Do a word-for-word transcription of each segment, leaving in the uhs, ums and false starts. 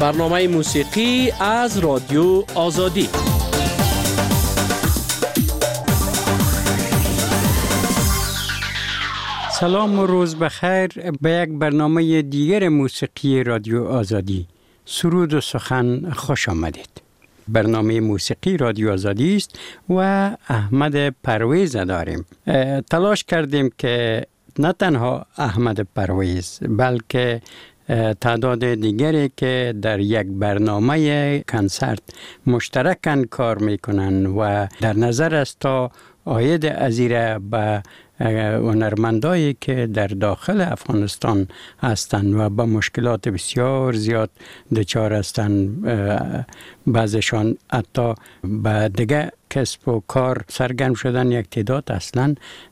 برنامه موسیقی از رادیو آزادی. سلام و روز بخیر به یک برنامه دیگر موسیقی رادیو آزادی. سرود و سخن خوش آمدید. برنامه موسیقی رادیو آزادی است و احمد پرویز داریم. تلاش کردیم که نه تنها احمد پرویز بلکه تعداد دیگری که در یک برنامه کنسرت مشترکاً کار میکنن و در نظر است تا عاید ازیره به هنرمندایی که در داخل افغانستان هستند و با مشکلات بسیار زیاد دچار هستند، بعضشان حتی به دیگه کسب و کار سرگرم شدن، یک تعداد اصلا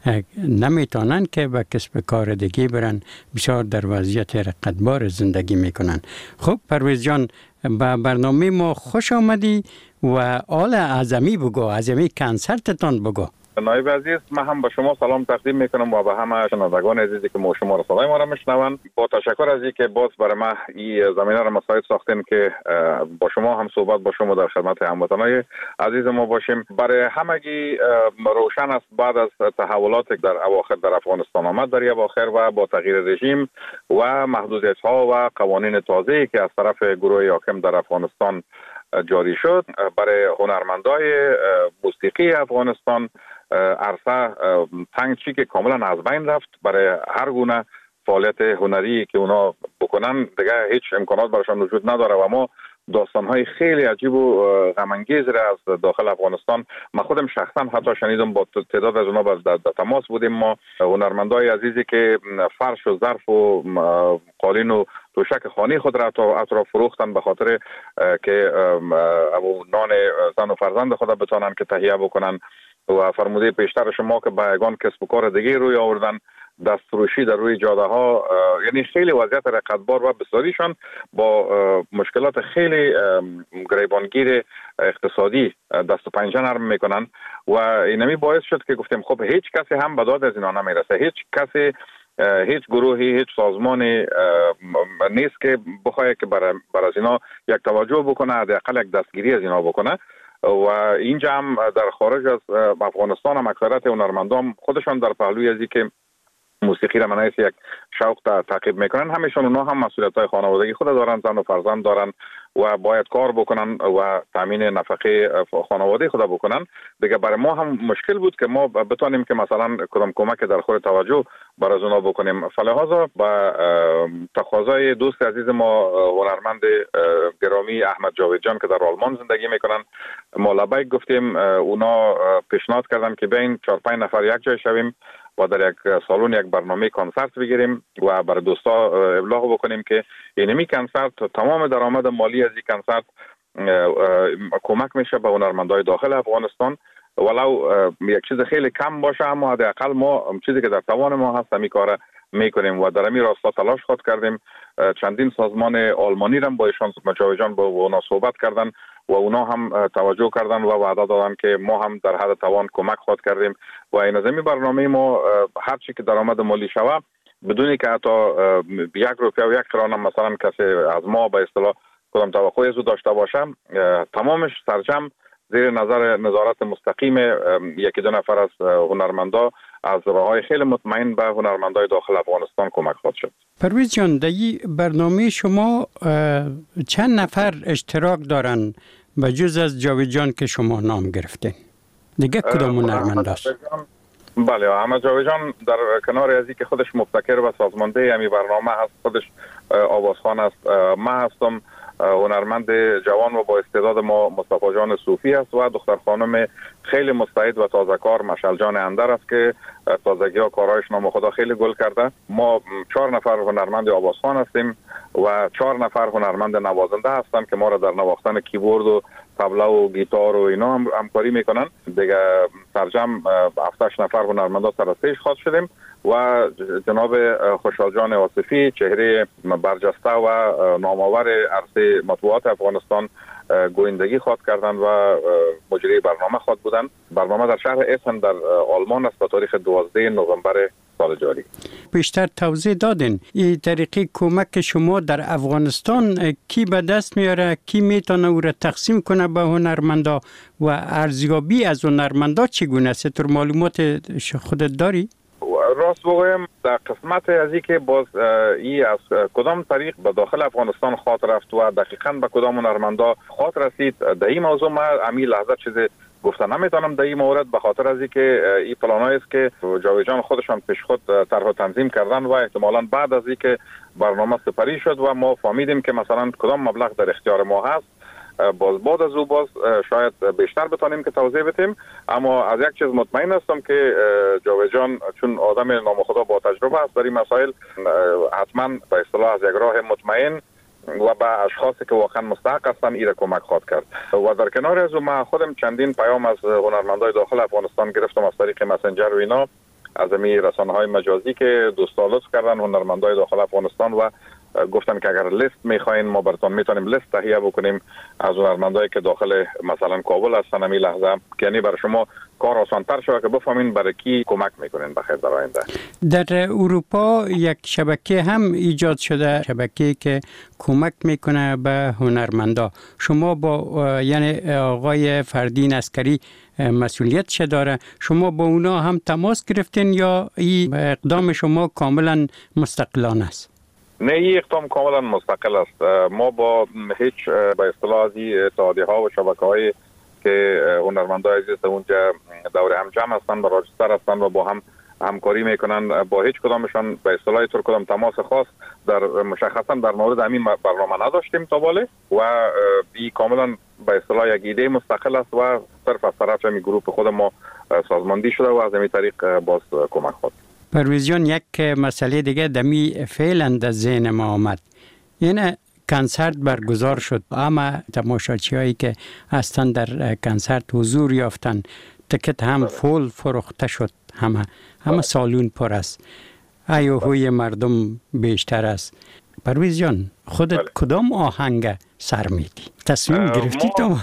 نمیتونن که به کسب کار دیگه برن، بسیار در وضعیت رقتبار زندگی میکنن. خب پرویز جان، به برنامه ما خوش آمدی و آل اعظمی بگو، اعظمی کنسرتتان بگو. نایب عزیز، من هم به شما سلام تقدیم میکنم و به همه شنوندگان عزیزی که ما شما را صدای ما را میشنوند. با تشکر از اینکه باز برای ما این زمینه را مساعد ساختین که با شما هم صحبت با شما در خدمت هموطنان عزیز ما باشیم. برای همگی روشن است بعد از تحولات در اواخر در افغانستان آمد در اواخر و با تغییر رژیم و محدودیت ها و قوانین تازه‌ای که از طرف گروه حاکم در افغانستان جاری شد، برای هنرمندای موسیقی افغانستان عرصه تنگ چی که کاملا از بین رفت. برای هر گونه فعالیت هنری که اونا بکنن دیگه هیچ امکانات براشون وجود نداره و ما داستان‌های خیلی عجیب و غم‌انگیز را از داخل افغانستان، من خودم شخصا حتی شنیدم، با تعداد از اونا در تماس بودیم. ما هنرمندای عزیزی که فرش و ظرف و قالین و توشک خانه خود را اطراف فروختن به خاطر که نان زن و فرزند خود بتونن که تهیه بکنن و فرموده پیشتر شما که با یگان کسب و کار دیگه روی آوردن، دستفروشی در روی جاده ها، یعنی خیلی وضعیت رقتبار و بسیاریشان با مشکلات خیلی گریبانگیر اقتصادی دست و پنجه نرم میکنن و اینمی باعث شد که گفتیم خب هیچ کسی هم به داد از اینا نمیرسه، هیچ کسی، هیچ گروهی، هیچ سازمانی نیست که بخواد که برای بر از اینا یک توجه بکنه، حداقل یک دستگیری از اینا بکنه. و اینجا هم در خارج از افغانستان هم اکثریت هنرمندان خودشان در پهلوی ازی که موسیقی را منایس یک شوق تعقیب میکنن، همیشون اونا هم مسئولیت‌های خانوادگی خود دارن، زن و فرزند دارن و باید کار بکنن و تامین نفقه خانواده خود بکنن. دیگه برای ما هم مشکل بود که ما بتونیم که مثلا کدام کمک در خور توجه برای اونا بکنیم. فلهذا با تقاضای دوست عزیز ما هنرمند گرامی احمد جاوید جان که در آلمان زندگی میکنن، ما لبیک گفتیم، اونا پیشنهاد کردن که بین چهار پنج نفر یک جای شویم و در یک سالن یک برنامه کنسرت بگیریم و برای دوستا ابلاغ بکنیم که اینمی کنسرت تمام درآمد مالی از این کنسرت کمک میشه به هنرمندای داخل افغانستان، ولو یک چیز خیلی کم باشه اما حداقل ما چیزی که در توان ما هست می کار میکنیم و در این راستا تلاش خود کردیم. چندین سازمان آلمانی را با ایشان جاوید جان با اونا صحبت کردن و اونا هم توجه کردن و وعده دادن که ما هم در حد توان کمک خود کردیم و این از این برنامه ما هر چی که درآمد مالی شوه بدونی که حتی یک روپیه و یک قران مثلا کسی از ما به اصطلاح کدام توقعی از او داشته باشه، تمامش سرجم زیر نظر نظارت مستقیم یکی دو نفر از هنرمندا از راههای خیلی مطمئن به هنرمندای داخل افغانستان کمک خواهد شد. پرویز جان، در این برنامه شما چند نفر اشتراک دارن به جز از جاوید جان که شما نام گرفتین؟ دیگه کدام هنرمند است؟ بله، احمد جاوید جان در کنار ازی که خودش مبتکر و سازمانده همی برنامه هست، خودش آوازخوان است. من هستم هنرمند جوان و با استعداد ما مصطفی جان صوفی است و دختر خانم خیلی مستعد و تازه کار مشعل جان اندر است که تازگی ها کارهایش نام خدا خیلی گل کرده. ما چهار نفر هنرمند آوازخوان هستیم و چهار نفر هنرمند نوازنده هستن که ما را در نواختن کیبورد و طبله و گیتار و اینا هم همکاری میکنن. دیگه سرجم هفت نفر هنرمندا سر استیج خواست شدیم و جناب خوشحال جان آصفی، چهره برجسته و نامآور عرصه مطبوعات افغانستان، گویندگی خواد کردند و مجری برنامه خواد بودند. برنامه در شهر اسن در آلمان است با تاریخ دوازده نوامبر سال جاری. بیشتر توضیح دادین این طریقه کمک شما در افغانستان کی به دست میاره، کی میتونه او را تقسیم کنه به هنرمندا و ارزیابی از هنرمندا چگونه است؟ تو معلومات خودت داری؟ راست بگویم در قسمت از این که باز ای از کدام طریق به داخل افغانستان خاطر رفت و دقیقاً به کدام هنرمندا خاطر رسید در این موضوع ما امی لحظه چیزی گفتن نمیتونم در این مورد، به خاطر از اینکه این پلانایی است که جاوید جان خودشان پیش خود طرح تنظیم کردن و احتمالاً بعد از اینکه برنامه سپری شد و ما فهمیدیم که مثلا کدام مبلغ در اختیار ما هست، باز بعد از او باز شاید بیشتر بتونیم که توضیح بدیم. اما از یک چیز مطمئن هستم که جاوید جان چون آدم نامخدا با تجربه است در این مسائل، حتما به اصطلاح از یک راه مطمئن و به اشخاصی که واقعا مستحق هستن ایره کمک خواهد کرد. و در کنار از ما خودم چندین پیام از هنرمندای داخل افغانستان گرفتم از طریق مسنجر و اینا، از می رسانه‌های مجازی که دوستا لطف کردن هنرمندای داخل افغانستان و گفتن که اگر لیست میخواین ما براتون میتونیم لیست تهیه بکنیم از هنرمندایی که داخل مثلا کابل هستن همین لحظه، که یعنی برای شما کار آسان‌تر شود که بفهمین برای کی کمک میکنین بخیر در آینده. در اروپا یک شبکه هم ایجاد شده، شبکه‌ای که کمک میکنه به هنرمندا. شما با یعنی آقای فردین عسکری مسئولیت چه داره؟ شما با اونا هم تماس گرفتین یا این اقدام شما کاملا مستقلانه است؟ نه، این اقدام کاملا مستقل است. ما با هیچ به اصطلاح از اتحادیه ها و شبکه هایی که هنرمندای عزیز اونجا دور هم جمع هستن و راجستر هستن و با هم همکاری میکنن، با هیچ کدامشان به اصطلاح طور کدام تماس خاص در مشخصا در مورد همین برنامه نداشتیم تا باله و این کاملا به اصطلاح یک ایده مستقل است و صرف از طرف می گروه خود ما سازماندهی شده و از این طریق باز کمک خواهد. پرویز جان، یک مسئله دیگه دمی فعلا در ذهن ما آمد. این کنسرت برگزار شد، اما تماشاچی هایی که هستن در کنسرت حضور یافتن، تکت هم فول فروخته شد، همه همه سالون پر است، ایوهوی مردم بیشتر است. پرویز جان، خودت بله. کدام آهنگ سر میدی؟ تصمیم گرفتی تو؟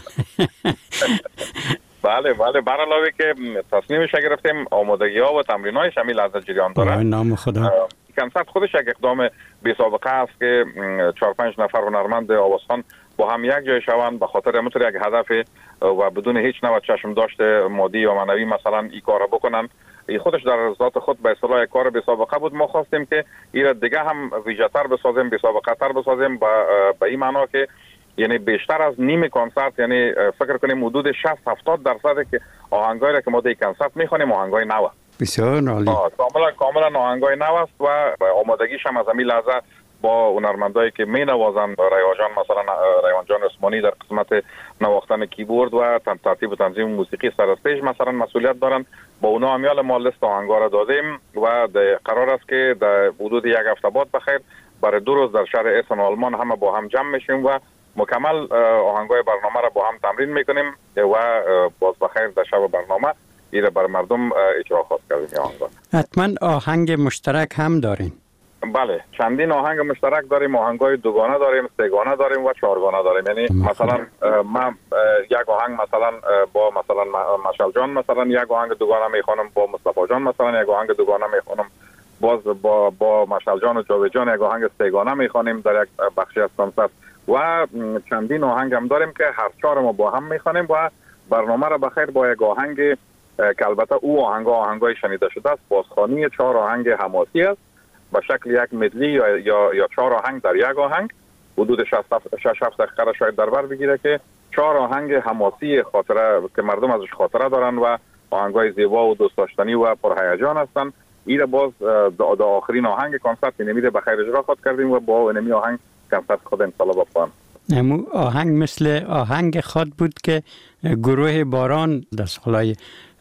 بله بله، بر علاوه که تصمیمش گرفتیم، آمادگی ها و تمرین هایش همین لحظه جریان داره. نام خدا. کنسرت خودش یک اقدام بی سابقه است که چهار پنج نفر هنرمند آوازخوان با هم یک جای شوند به خاطر همونطور یک هدف و بدون هیچ نوع چشم داشته مادی یا معنوی مثلا این کارو بکنن. این خودش در ذات خود به اصطلاح کار بی سابقه بود. ما خواستیم که این دیگه هم ویژه‌تر بسازیم، بی سابقه تر بسازیم، به این معنا که یعنی بیشتر از نیم کنسرت، یعنی فکر کنیم حدود شصت هفتاد درصد که آهنگایی را که ما در کنسرت میخونیم آهنگای نو است. بسیار عالی. کاملا کاملا آهنگای نو است و آمادگیش هم از همین لحظه با هنرمندایی که می نوازن، ریحان جان مثلا ریحان جان عثمانی در قسمت نواختن کیبورد و ترتیب و تنظیم موسیقی سر استیج مثلا مسئولیت دارن، با اونا همیال ما لیست آهنگا را دادیم و قرار است که در حدود یک هفته بعد بخیر برای دو روز در شهر اسن آلمان همه با هم جمع میشیم و مکمل آهنگای برنامه را با هم تمرین میکنیم و باز بخیر در شب برنامه ایره بر مردم اجرا خواهد کردیم. آهنگا حتما آهنگ مشترک هم داریم. بله، چندین آهنگ مشترک داریم، آهنگای دوگانه داریم، سه‌گانه داریم و چهارگانه داریم. یعنی مثلا من یک آهنگ مثلا با مثلا مشعل جان مثلا یک آهنگ دوگانه میخوانم، با مصطفی جان مثلا یک آهنگ دوگانه میخوانم، باز با با مشعل جان و جاوید جان یک آهنگ سه‌گانه میخوانیم در یک بخشی از کنسرت و چندین آهنگ هم داریم که هر چهار ما با هم میخوانیم و برنامه را بخیر با یک آهنگ که البته او آهنگ آهنگای شنیده شده است، بازخوانی چهار آهنگ حماسی است به شکل یک مدلی یا یا یا چهار آهنگ در یک آهنگ، حدود شش هفت دقیقه را شاید در بر بگیره که چهار آهنگ حماسی خاطره که مردم ازش خاطره دارن و آهنگای زیبا و دوست داشتنی و پرهیجان هستن. این باز در آخرین آهنگ کنسرت نمیده بخیر اجرا خود کردیم و با نمی آهنگ کنسرت خود ان شاء الله بپوان. امو آهنگ مثل آهنگ خود بود که گروه باران در سالهای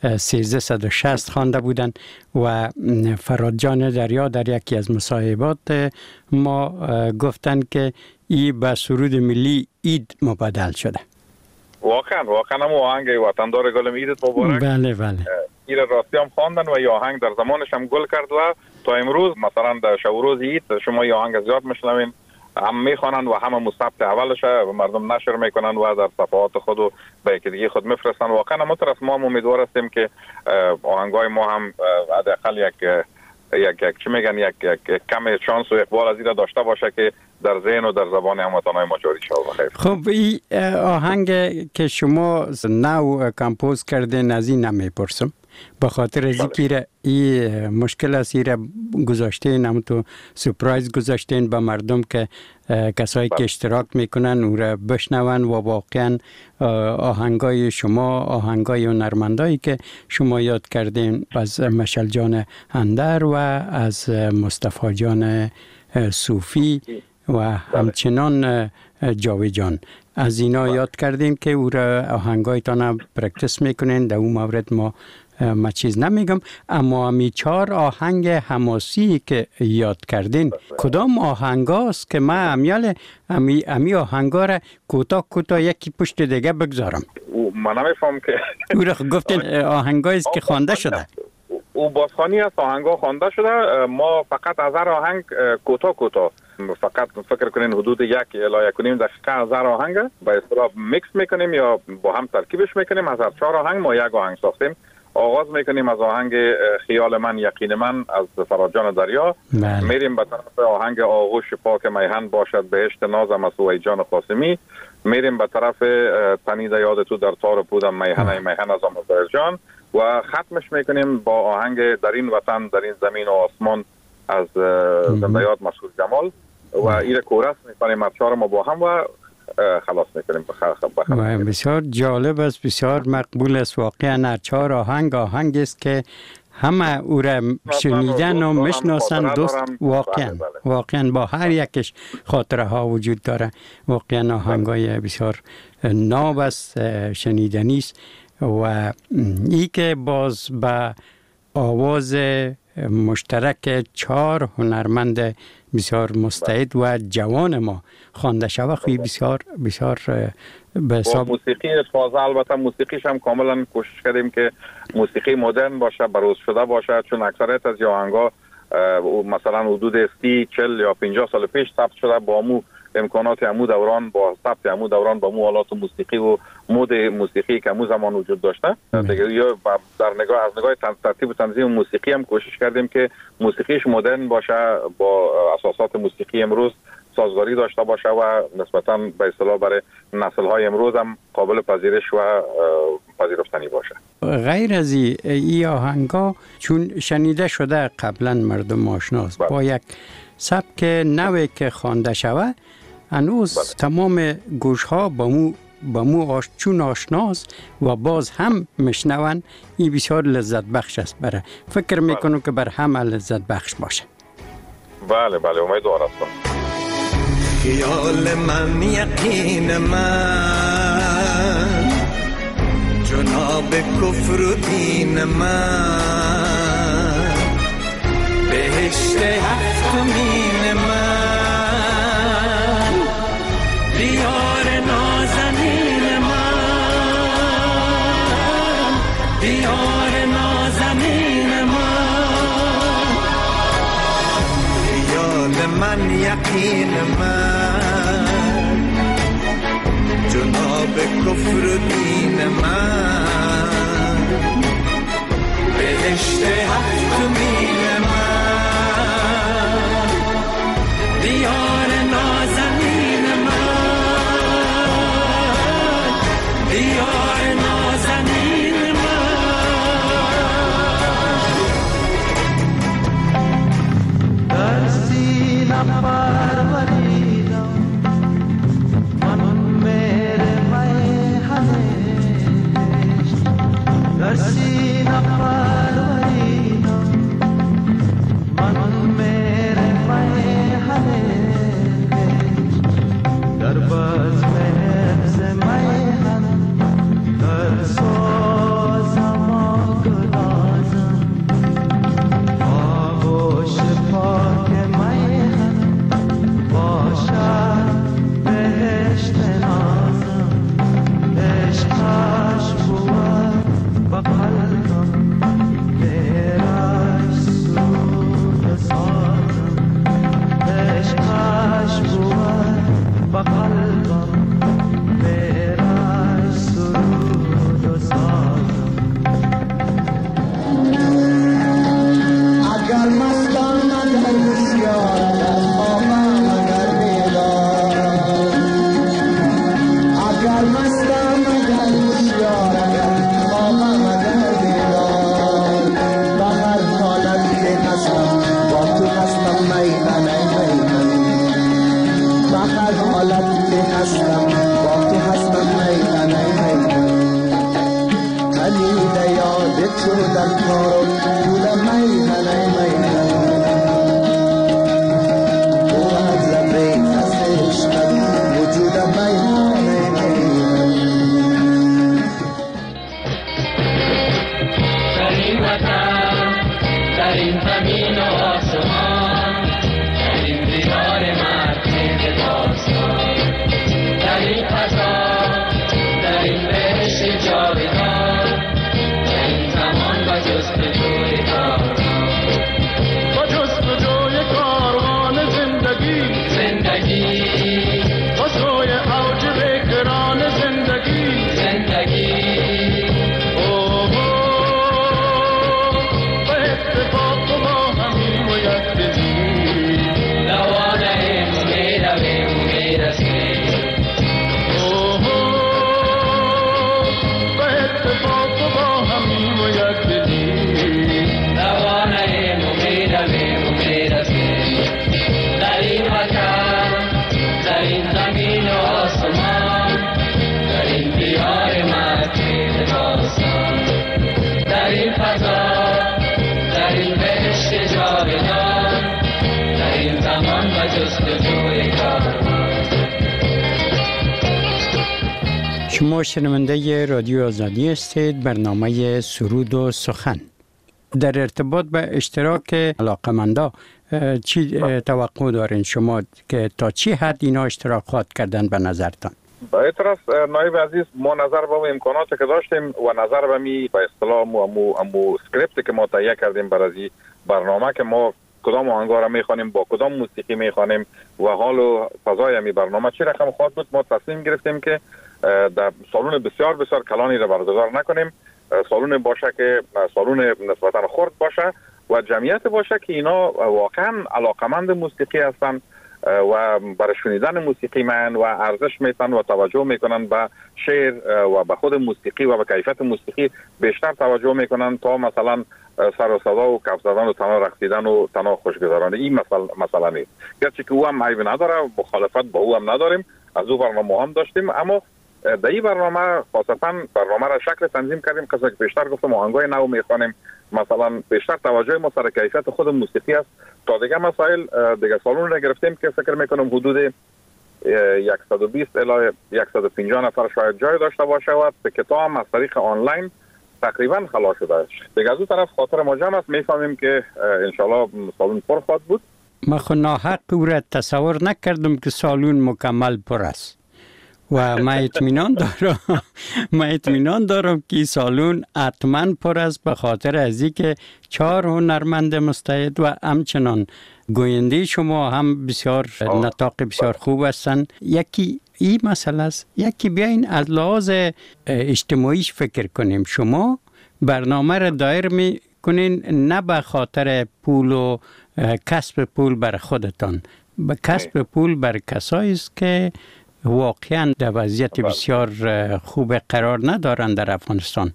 سیزده و شصت خوانده بودند و فراد جان دریا در یکی از مصاحبات ما گفتند که این به سرود ملی اید مبادل شده. واقعا واقعا هم آهنگ وطندار گلم ایدت مبارک. بله بله. این راستی هم خواندن و این آهنگ در زمانش هم گل کرد و تا امروز مثلا در شب و روز اید شما این آهنگ زیاد میشنوین هم میخوانند و هم مستبت اولشه و مردم نشر میکنند و در صفحات خود و به یکی دیگه خود میفرستند. واقعا ما طرف ما هم امیدوار هستیم که آهنگای ما هم حداقل یک یک یک چی میگن یک یک کم شانس و اقبال از این داشته باشه که در ذهن و در زبان هموطنان ما جاری شود. خب این آهنگ که شما نو کمپوز کردین از این نمیپرسم، به خاطر از اینکه این مشکل است ایره گذاشتین، هم تو سپرایز گذاشتین به مردم که کسایی که اشتراک میکنن او را بشنون و واقعا آهنگای شما، آهنگای هنرمندایی که شما یاد کردین از مشعل جان اندر و از مصطفی جان صوفی و همچنان جاوی جان، از اینا یاد کردیم که او را آهنگایتان پرکتس میکنین. در اون مورد ما ما چیز نمیگم، اما امی چهار آهنگ حماسی که یاد کردین کدام آهنگاست که من امیال امی, امی آهنگا را کوتاه کوتاه یکی پشت دیگه بگذارم؟ من نمیفهم که او را گفتین آهنگاییست که خوانده شده. او بازخوانی است، آهنگا خوانده شده. ما فقط از هر آهنگ کوتاه کوتاه فقط فکر کنین حدود یک الی یک و نیم دقیقه از هر آهنگ به اصطلاح میکس میکنیم یا با هم ترکیبش میکنیم. از هر چهار آهنگ ما یک آهنگ ساختیم. آغاز میکنیم از آهنگ خیال من یقین من از فراد جان دریا. بله. میریم به طرف آهنگ آغوش پاک میهن باشد بهشت نازم از سوی جان قاسمی. میریم به طرف تنید یاد تو در تار پودم میهن میهن از آموزای جان و ختمش میکنیم با آهنگ در این وطن در این زمین و آسمان از زنده یاد مسعود جمال و این کورس میکنیم از چهار ما با هم و خلاص میکنیم. و بسیار جالب است، بسیار مقبول است. واقعا هر چهار آهنگ آهنگ است که همه او را شنیدن و میشناسن دوست. واقعا واقعا با هر یکش خاطره ها وجود داره. واقعا آهنگای بسیار ناب است، شنیدنی است و ای که باز به آواز مشترک چهار هنرمند بسیار مستعد و جوان ما خوانده شود، خوی بسیار بسیار به حساب موسیقی تازه. البته موسیقیش هم کاملا کوشش کردیم که موسیقی مدرن باشه، بروز شده باشه، چون اکثریت از آهنگا مثلا حدود سی چهل یا پنجاه سال پیش ثبت شده با مو امکانات امو دوران، با ثبت امو دوران، با مو آلات موسیقی و مود موسیقی که امو زمان وجود داشته. دیگه یا در نگاه از نگاه ترتیب و تنظیم موسیقی هم کوشش کردیم که موسیقیش مدرن باشه، با اساسات موسیقی امروز سازگاری داشته باشه و نسبتاً به اصطلاح برای نسل‌های امروز هم قابل پذیرش و پذیرفتنی باشه. غیر از این آهنگا چون شنیده شده قبلا مردم آشناست با یک سبک نوی که خوانده شود، هنوز بله. تمام گوش ها با مو با مو آش چون آشناست و باز هم میشنون. این بسیار لذت بخش است. برای فکر میکنم بله. که بر همه لذت بخش باشه. بله بله امیدوار هستم. خیال من یقین من جناب کفر و دین من بهشت هفتمین من دیار نازنین من دیار نازنین من خیال من یقین من جناب کفر و دین من بهشت هفتمین من دیار نازنین من دیار نازنین من در سینه پروریدم من میره میهنش در سینه پروریدم یاد تو در کارو بودم میهنه میهنه او از لبه خستش وجودم میهنه در این وطن در این زمین و آسمان در این دیار مرکز داستان در این فضا در این بهشت جاودان در این زمان و جستجوی کاروان با جستجوی کاروان زندگی زندگی با سوی اوج بکران زندگی زندگی اوه به اتفاق و با همین و یک دلی دوانه میرویم میرسیم اوه به اتفاق و با همین و یک دلی دوانه میرویم میرسیم در این وطن در این زمین و آسمان در این دیار مرکز داستان در این فضا در این بهشت جاودان در این زمان و جستجوی کاروان شما شنونده رادیو آزادی هستید. برنامه سرود و سخن. در ارتباط به اشتراک علاقمندا چی توقع دارین شما که تا چی حد اینا اشتراک خواهد کردن به نظرتان؟ به طرف نایب عزیز ما نظر به امکاناتی که داشتیم و نظر به می به اصطلاح مو امو امو اسکریپت که ما تهیه کردیم برای برنامه که ما کدام آهنگا را میخوانیم با کدام موسیقی میخوانیم و حال و فضای می برنامه چی رقم خواهد بود، ما تصمیم گرفتیم که در سالن بسیار بسیار کلانی را برگزار نکنیم. سالن باشه که سالن نسبتا خرد باشه و جمعیت باشه که اینا واقعا علاقمند موسیقی هستن و برای شنیدن موسیقی من و ارزش میتن و توجه میکنن به شعر و به خود موسیقی و به کیفیت موسیقی بیشتر توجه میکنن تا مثلا سر و صدا و کف زدن و تنها رقصیدن و تنها خوشگذرانی. این مثلا مثلا نیست، گرچه که او هم عیب نداره، مخالفت با او هم نداریم، از او برنامه هم داشتیم، اما در این برنامه خاصتا برنامه را شکل تنظیم کردیم که بیشتر گفتم آهنگای نو میخوانیم، مثلا بیشتر توجه ما سر کیفیت خود موسیقی است تا دیگه مسائل. دیگه سالن را گرفتیم که فکر میکنم حدود صد و بیست الی صد و پنجاه نفر شاید جای داشته باشه و تکتا هم از طریق آنلاین تقریبا خلاص شده است. دیگه از اون طرف خاطر ما جمع است، میفهمیم که انشالله سالن پر خواهد بود. ما خود ناحق او را تصور نکردم که سالن مکمل پر است و ما اطمینان دارم ما اطمینان دارم که سالن حتما پر است، به خاطر از اینکه چهار هنرمند مستعد و همچنان گوینده شما هم بسیار نطاق بسیار خوب هستند. یکی این مسئله است، یکی بیاین از لحاظ اجتماعیش فکر کنیم. شما برنامه را دایر می کنین نه به خاطر پول و کسب پول بر خودتان، به کسب پول بر کسایی است که واقعا در وضعیت بسیار خوب قرار ندارند در افغانستان.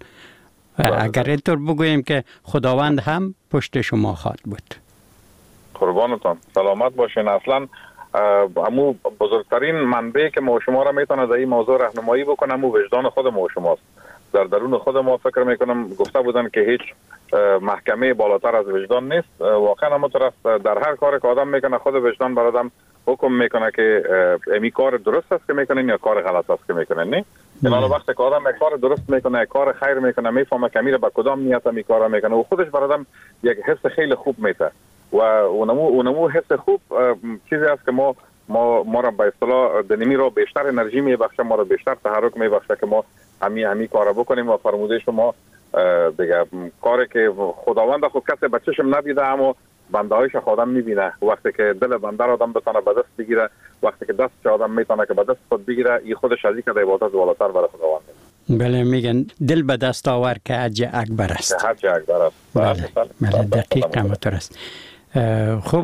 اگر اینطور بگوییم که خداوند هم پشت شما خواهد بود. قربانتان، سلامت باشین. اصلا امو بزرگترین منبع که ما شما را میتونه در این موضوع راهنمایی بکنه امو وجدان خود ما شماست. در درون خود ما فکر میکنم گفته بودن که هیچ محکمه بالاتر از وجدان نیست. واقعا همون طرف در هر کاری که آدم میکنه خود وجدان بر آدم حکم میکنه که امی کار درست است که میکنین یا کار غلط است که میکنین. نه یعنی وقتی که آدم یک کار درست میکنه، کار خیر میکنه، میفهمه که میره با کدام نیت می کارا میکنه و خودش بر آدم یک حس خیلی خوب میده و اونمو اونمو حس خوب چیزی است که ما ما ما را به اصطلاح دنیمی رو بیشتر انرژی میبخشه، ما رو بیشتر تحرک میبخشه که ما همی همی کارا بکنیم و فرموده شما دیگه کاری که خداوند خود کسی بچه‌شم ندیده اما بنده هایش خودم میبینه. وقتی که دل بنده را آدم بتونه به دست بگیره، وقتی که دست آدم میتونه که به دست خود بگیره، این خودش از اینکه عبادت بالاتر برای خداوند. بله، میگن دل به دست آور که حج اکبر است. حج اکبر است. بله, بله دقیق همطور است. خب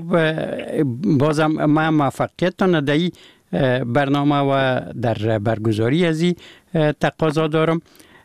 بازم ما موفقیتتان در این برنامه و در برگزاری از این تقاضا دارم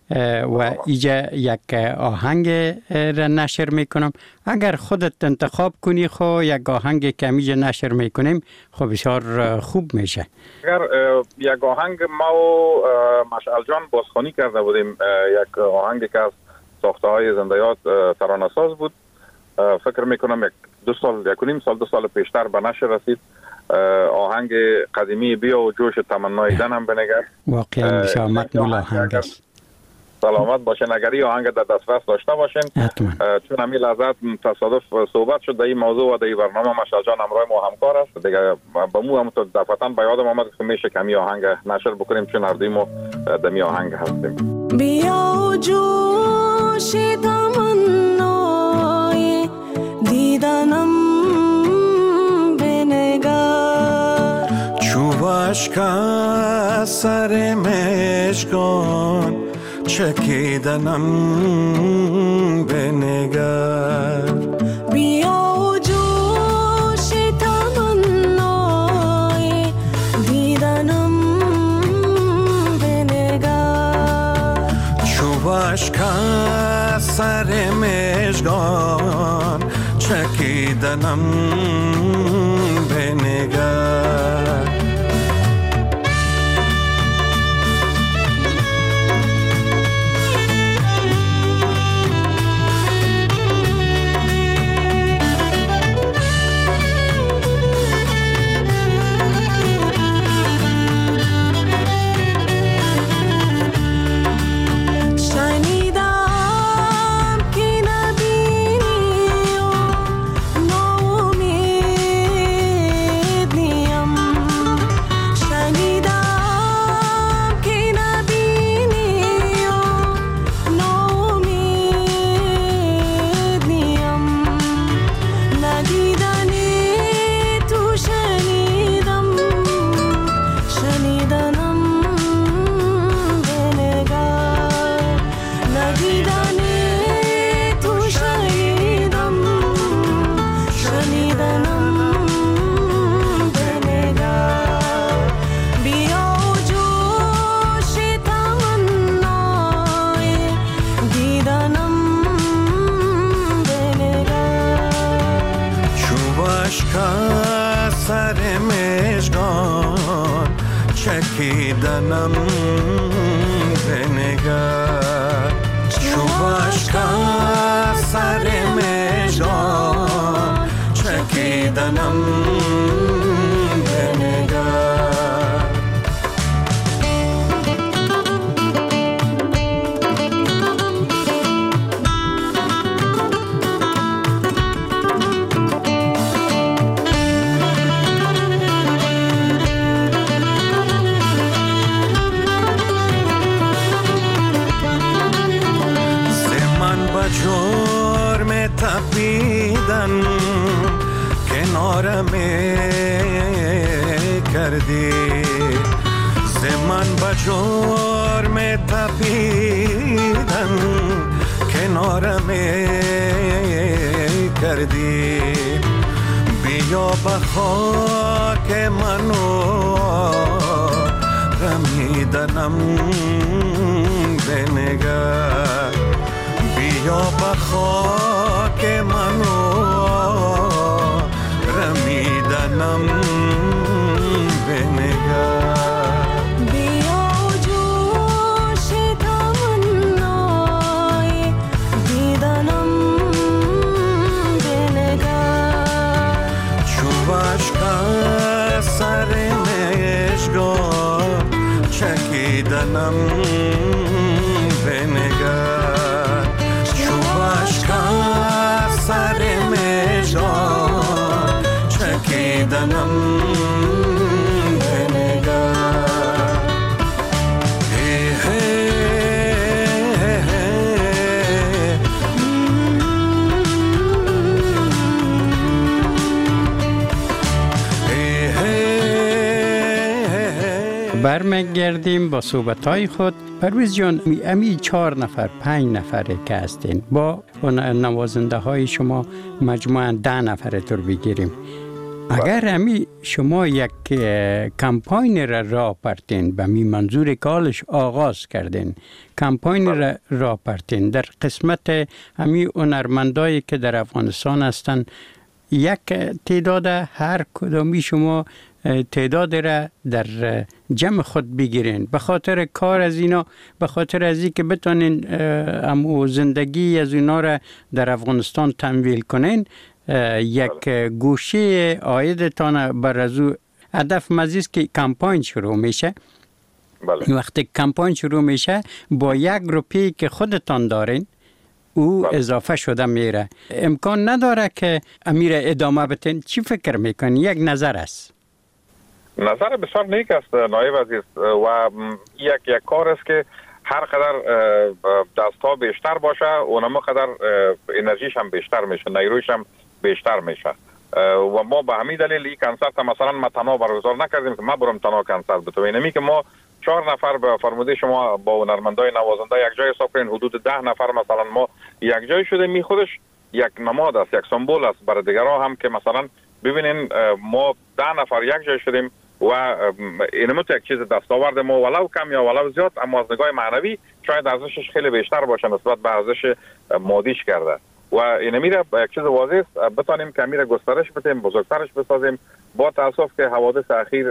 و ایجا یک آهنگ را نشر میکنم. اگر خودت انتخاب کنی خو یک آهنگ که میجا نشر میکنیم خب بسیار خوب میشه. اگر یک آهنگ ما و مشعل جان بازخوانی کرده بودیم، یک آهنگ که از ساخته های زندیات ترانه ساز بود. فکر میکنم یک دو سال یک و نیم سال دو سال پیشتر به نشر رسید. آهنگ قدیمی بیا و جوش تمنای دن هم بنگر. واقعا بسیار مقبول آهنگ است. سلامت باشین، اگر این آهنگ در دسترس داشته باشین. چون همین لحظت تصادف صحبت شد در این موضوع و در این برنامه مشعل جان همراه ما همکار است دیگه. با مو هم تو دفعتاً به یادم آمد که میشه کمی آهنگ نشر بکنیم چون هر دوی ما در می آهنگ هستیم. بیا و جوش تمنای دیدنم بنگر، چوبش که سر مشکان چکیدنم بنگر. بیا و جوش تمنای دیدنم بنگر، چوبش که سر مشکان چکیدنم بنگر. چکیدنم بنگر. چوبش که سر مژگان چکیدنم بنگر. جرم تپیدن کنارم کردی، زمان با جرم تپیدن کنارم کردی. بیا به خاک منو رمیدنم بنگر. بیا به خاک منو رمیدنم بنگر. بیا جوش تمنای دیدنم بنگر. چوبش که سر مشگان چکیدنم بنگر. چوبش که سر مژگان چکیدنم بنگر. هی هی برمیگردیم با صحبت‌های خود. پرویز جان، امی چهار نفر پنج نفره که هستین با نوازنده های شما مجموعاً ده نفره تر بگیریم. اگر امی شما یک کمپاین را راه پرتین به می منظور کالش آغاز کردین، کمپاین را راه پرتین در قسمت امی هنرمندایی که در افغانستان هستند، یک تعداد هر کدامی شما تعداد را در جمع خود بگیرین، به خاطر کار از اینا، به خاطر از این که بتونین امو زندگی از اینا را در افغانستان تمویل کنین. یک گوشه آیدتان بر از او هدف مزیست که کمپاین شروع میشه. بله. وقتی کمپاین شروع میشه با یک روپی که خودتان دارین او بله. اضافه شده میره. امکان نداره که امیر ادامه بتین. چی فکر میکنی؟ یک نظر است. نظر بسیار نیک است نایب عزیز و یک یک کار است که هر قدر دست‌ها بیشتر باشه اونم قدر انرژیش هم بیشتر میشه، نیرویش هم بیشتر میشه و ما به همین دلیل این کنسرت مثلا ما تنها برگزار نکردیم که ما برم تنها کنسرت بتویم. اینمی که ما چهار نفر به فرموده شما با هنرمندای نوازنده یک جای حساب کنین، حدود ده نفر مثلا ما یک جای شده، می خودش یک نماد است، یک سمبل است برای دیگرها هم که مثلا ببینین ما ده نفر یک جای شدیم و اینم یک چیز دستاورد ما ولو کم یا ولو زیاد، اما از نگاه معنوی شاید ارزشش خیلی بیشتر باشه نسبت به ارزش مادیش کرده و اینمی را یک چیز واضح است بتونیم که امیر گسترش بدیم، بزرگترش بسازیم. با تاسف که حوادث اخیر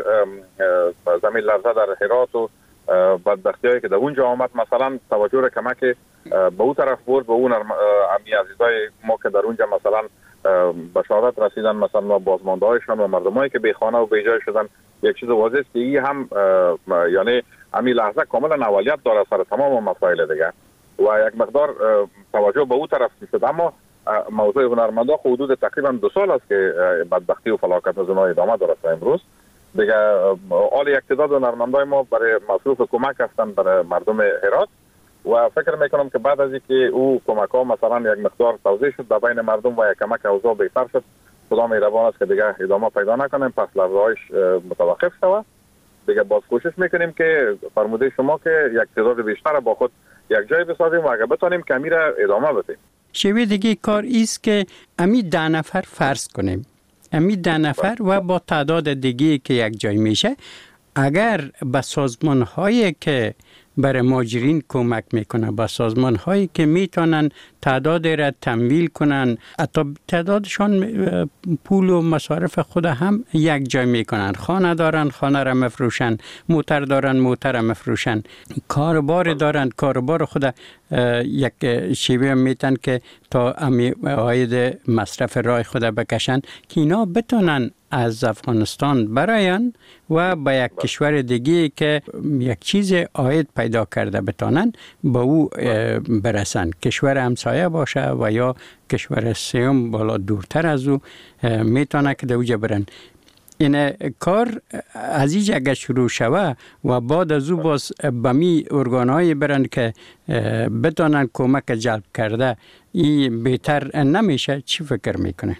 زمین لرزه در هرات و بدبختیایی که در اونجا آمد مثلا توجه را کمک به اون طرف برد، به اون امی عزیزای ما که در اونجا مثلا بشارت رسیدن، مثلا ما بازمانده هایشان و مردمایی که بیخانه و بیجای شدن. یک چیز واضح است که این هم یعنی امی لحظه کاملا اولویت داره سر تمام مسائل دیگه و یک مقدار توجه به اون طرف شد. اما موضوع هنرمندا حدود تقریبا دو سال است که بدبختی و فلاکت از اونها ادامه داره تا امروز دیگه. آل یک تعداد هنرمندای ما برای مصروف کمک هستند برای مردم هرات و فکر میکنم که بعد از اینکه او کمک ها مثلا یک مقدار توزیع شد در بین مردم و یک کمک اوضاع بهتر شد، خدا مهربان است که دیگه ادامه پیدا نکنیم، پس لرزه‌هایش متوقف شود. دیگه باز کوشش میکنیم که فرموده شما که یک تعداد بیشتر با خود یک جای بسازیم و اگه بتونیم کمی را ادامه بدیم. شوی دیگه کار ایست که امی ده نفر فرض کنیم، امی ده نفر و با تعداد دیگه که یک جای میشه، اگر به سازمان هایی که برای مهاجرین کمک میکنه، با سازمان هایی که میتونن تعداد را تمویل کنن، حتی تعدادشان پول و مصارف خود هم یک جای میکنن، خانه دارن خانه را مفروشن، موتر دارن موتر را مفروشن، کاربار دارن کاربار خود یک شیوه میتن که تا امی عاید مصرف رای خود بکشن که اینا بتونن از افغانستان براین و با یک کشور دیگه که یک چیز عاید پیدا کرده بتانن با او برسن، کشور همسایه باشه و یا کشور سوم بالا دورتر از او میتونه که دوجه برن. این کار از اینجا اگر شروع شوه و بعد از او باز بمی ارگانهایی برن که بتانن کمک جلب کرده، این بهتر نمیشه؟ چی فکر میکنه؟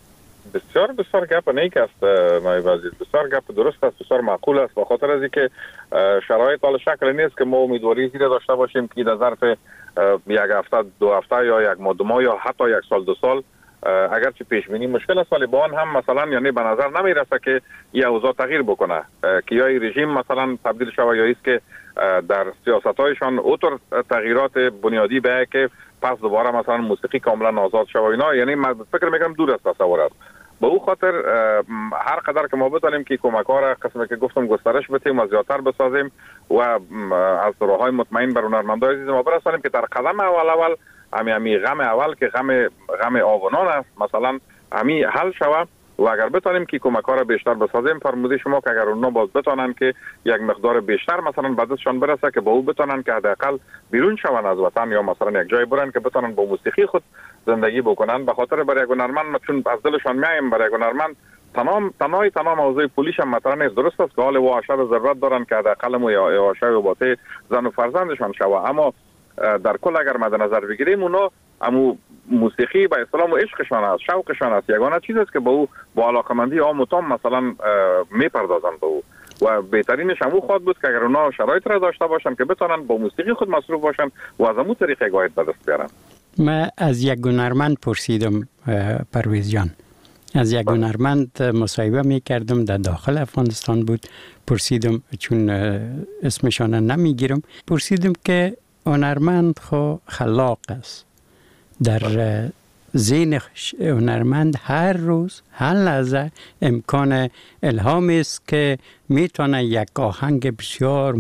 بسیار بسیار گپ نیک است نایب عزیز، بسیار گپ درست است، بسیار معقول است، به خاطر از اینکه شرایط حال شکل نیست که ما امیدواری زیر داشته باشیم که در ظرف یک هفته دو هفته یا یک ماه دو ماه یا حتی یک سال دو سال اگرچه پیش بینی مشکل است ولی با آن هم مثلا یعنی به نظر نمیرسه که این اوضاع تغییر بکنه، که یا رژیم مثلا تبدیل شود یا است که در سیاست‌هایشان اوتر تغییرات بنیادی به که پس دوباره مثلا موسیقی کاملا آزاد شود اینا، یعنی من فکر میکنم دور از تصور است. به او خاطر هر قدر که ما بتونیم که کمک ها را قسمی که گفتم گسترش بدیم و زیادتر بسازیم و از راههای مطمئن بر هنرمندای عزیز ما برسانیم که در قدم اول اول همی همی غم اول که غم غم آونان است مثلا همی حل شود و اگر بتونیم که کمک ها را بیشتر بسازیم، فرموده شما که اگر اونها باز بتونن که یک مقدار بیشتر مثلا بعدشان برسه که با او بتونن که حداقل بیرون شون از وطن یا مثلا یک جای برن که بتونن با موسیقی خود زندگی بکنن. به خاطر برای هنرمند چون از دلشان میایم برای هنرمند تمام تنهای تمام موضوع پولیش هم مطرح نیست، درست است که حال و عاشق ضرورت دارن که حداقل مو یا عاشق و باته زن و فرزندشان شوه، اما در کل اگر مد نظر بگیریم اونا امو موسیقی با اسلام و عشقشان است، شوقشان است، یگانه چیز است که با او با علاقمندی عام و تام مثلا میپردازن به او و بهترینش همو خواهد بود که اگر اونا شرایط را داشته باشن که بتونن با موسیقی خود مصروف باشن و از همون طریق عاید به دست بیارن. من از یک هنرمند پرسیدم پرویز جان، از یک هنرمند مصاحبه می کردم در داخل افغانستان بود، پرسیدم چون اسمشان نمیگیرم، پرسیدم که هنرمند خو خلاق است، در ذهن هنرمند هر روز هر لحظه امکان الهام است که میتونه یک آهنگ بسیار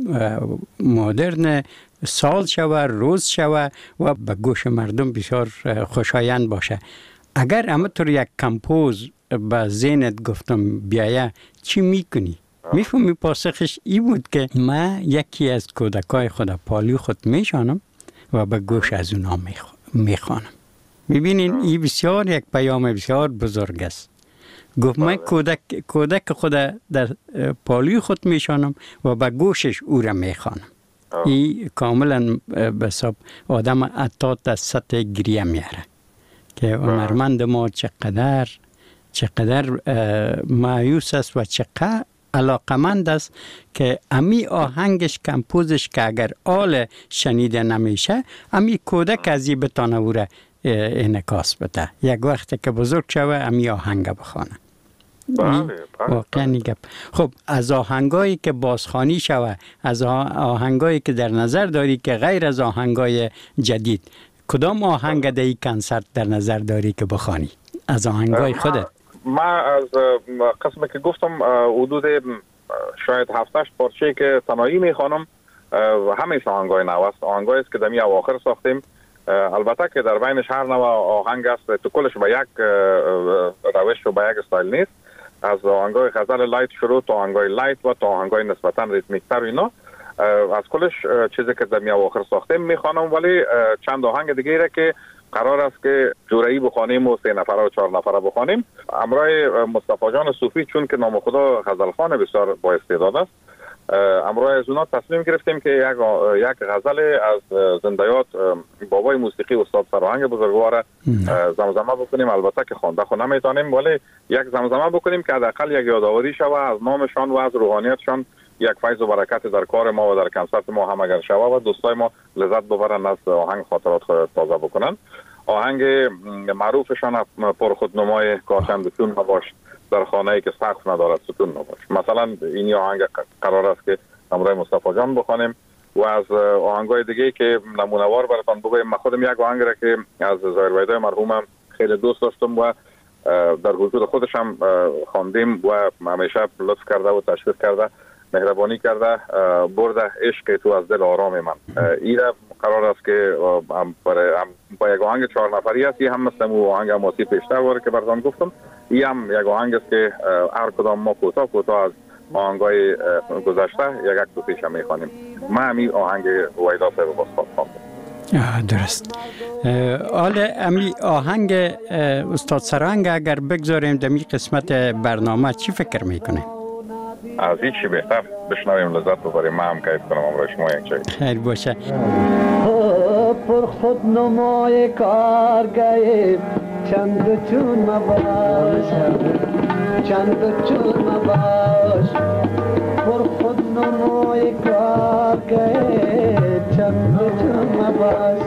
مدرن سال شوه، روز شوه و به گوش مردم بسیار خوشایند باشه. اگر همطور یک کمپوز به ذهنت گفتم بیایه چی میکنی؟ میفهمی پاسخش ای بود که من یکی از کودکای خود پالیو خود میشانم و به گوش از اونا میخوانم. میبینین این بسیار یک پیام بسیار بزرگ است. گفت من کودک کودک خود در پالیو خود میشانم و به گوشش او را میخوانم. این کاملا به حساب آدم اتات از سطح گریه میاره که هنرمند ما چقدر چقدر مایوس است و چقدر علاقمند است که امی آهنگش کمپوزش که اگر آل شنیده نمیشه امی کودک ازی بتانه او را انعکاس بده. یک وقتی که بزرگ شوه امی آهنگ بخوانه. واقعا گپ. خب از آهنگایی که بازخوانی شوه، از آهنگایی که در نظر داری که غیر از آهنگای جدید، کدام آهنگ در این کنسرت در نظر داری که بخوانی از آهنگای خودت؟ ما از قسمی که گفتم حدود شاید هفتش پارچه که تنهایی میخوانم همه آهنگای نو است. آهنگایی است که دمی اواخر ساختیم. البته که در بینش هر نوع آهنگ است، تو کلش به یک روش و به یک استایل نیست. از آهنگای غزل لایت شروع تا آهنگای لایت و تا آهنگای نسبتا ریتمیک تر اینا، از کلش چیزی که دمی اواخر ساختیم میخوانم. ولی چند آهنگ دیگه که قرار است که جورایی بخوانیم و سه نفره و چهار نفره بخوانیم. امرای مصطفی جان صوفی چون که نام خدا غزلخوان بسیار با استعداد است، امرای از اونا تصمیم گرفتیم که یک یک غزل از زندیات بابای موسیقی استاد فرهنگ بزرگوار زمزمه بکنیم. البته که خوانده خو نمیتونیم ولی یک زمزمه بکنیم که حداقل یک یادآوری شوه از نامشان و از روحانیتشان، یک فیض و برکت در کار ما و در کنسرت ما هم اگر شوه و دوستای ما لذت ببرن از آهنگ خاطرات خود تازه بکنن. آهنگ معروفشان پرخودنمای کاشند سکون مباش، در خانه‌ای که سقف ندارد سکون مباش. مثلا این آهنگ قرار است که امرای مصطفی جان بخوانیم و از آهنگای دیگه که نمونه‌وار براتون بگویم. من خودم یک آهنگ را که از ظاهر ویدای مرحومم خیلی دوست داشتم و در حضور خودش هم خواندیم و همیشه لطف کرده و تشویق کرده، مهربانی کرده، برده عشق تو از دل آرام من. این قرار است که با یک آهنگ چهار نفری است. این هم مثل مو آهنگ ماسی پیشتر واره که براتون گفتم. این هم یک آهنگ است که هر کدام ما کوتاه کوتاه از آهنگای گذشته یک یک دو پیش میخوانیم. ما همین آهنگ ویدا صاحب باز خواندم. درست. حالا امی آهنگ استاد سرهنگ اگر بگذاریم در می قسمت برنامه چی فکر میکنه؟ از هیچی بهتر بشنویم، لذت ببریم. من هم کیف کنم امروز شما یک چایی. خیر باشه. پر خود نمای کارگاه چند چون مباش، چند چون مباش. پر خود نمای کارگاه چند چون مباش،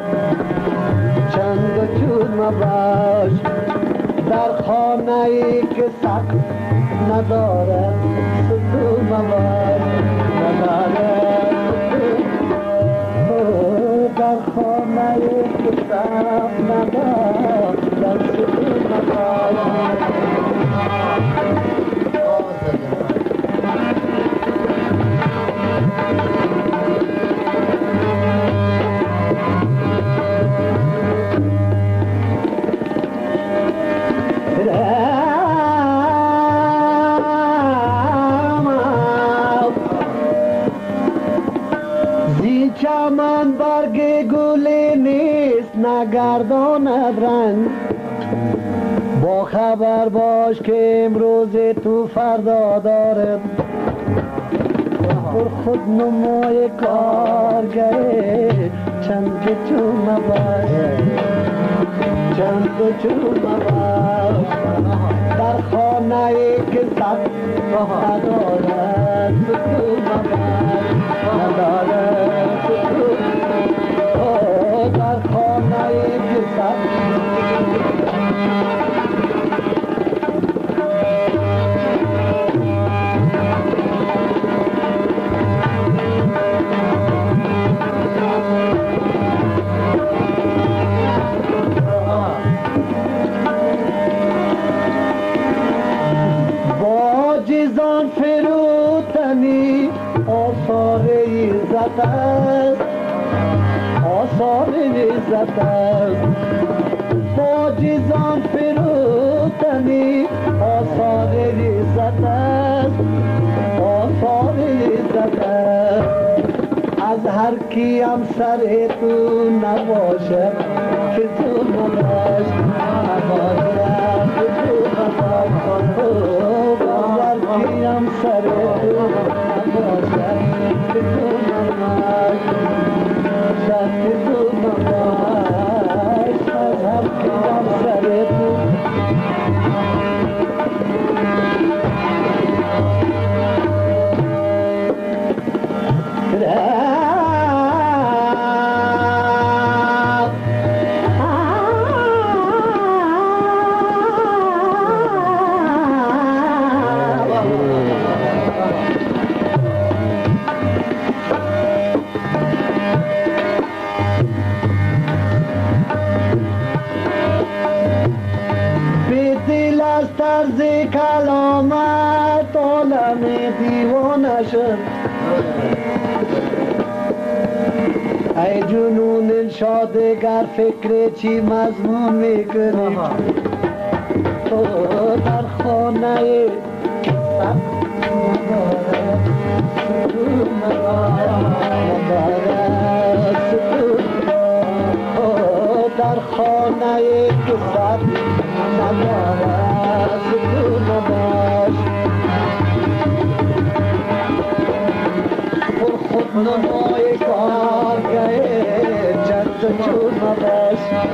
چند چون مباش. در خانه ای که سقف نداره سکون مباش، نداره در خانه ای که سقف نداره سکون مباش. چمن برگ گلی نیست نگرداند رنگ، با خبر باش که امروز تو فردا دارد. پر خود نمای کارگاه چند چون مباش، چند چون مباش. در خانه ای که سقف ندارد سکون مباش، ندارد سکون. در خانه ای که سقف باجزان فروتنی آثار ریزت است آثار ریزت است از هر کیم سر تو نباشه که تو نباش نباشم که تو نباش از هر کیم سر تو نباشه که تو نباش که تو نباش از هر کیم سر تو کلامت عالم دیوانه شد ای جنون شادگر فکر چی مضمون میکنی تو در خانه سب نداره سکون نداره سکون در خانه که سب نداره سکون نداشت پر خود نمای کارگاه جد چون نداشت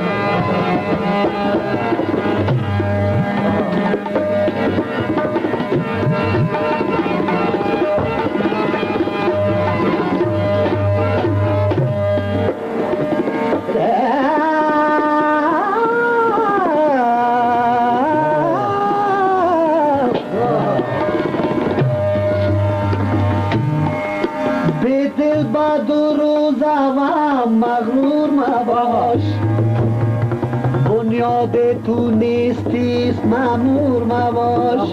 مغرور مباش بنیاد تو نیستیست مأمور مباش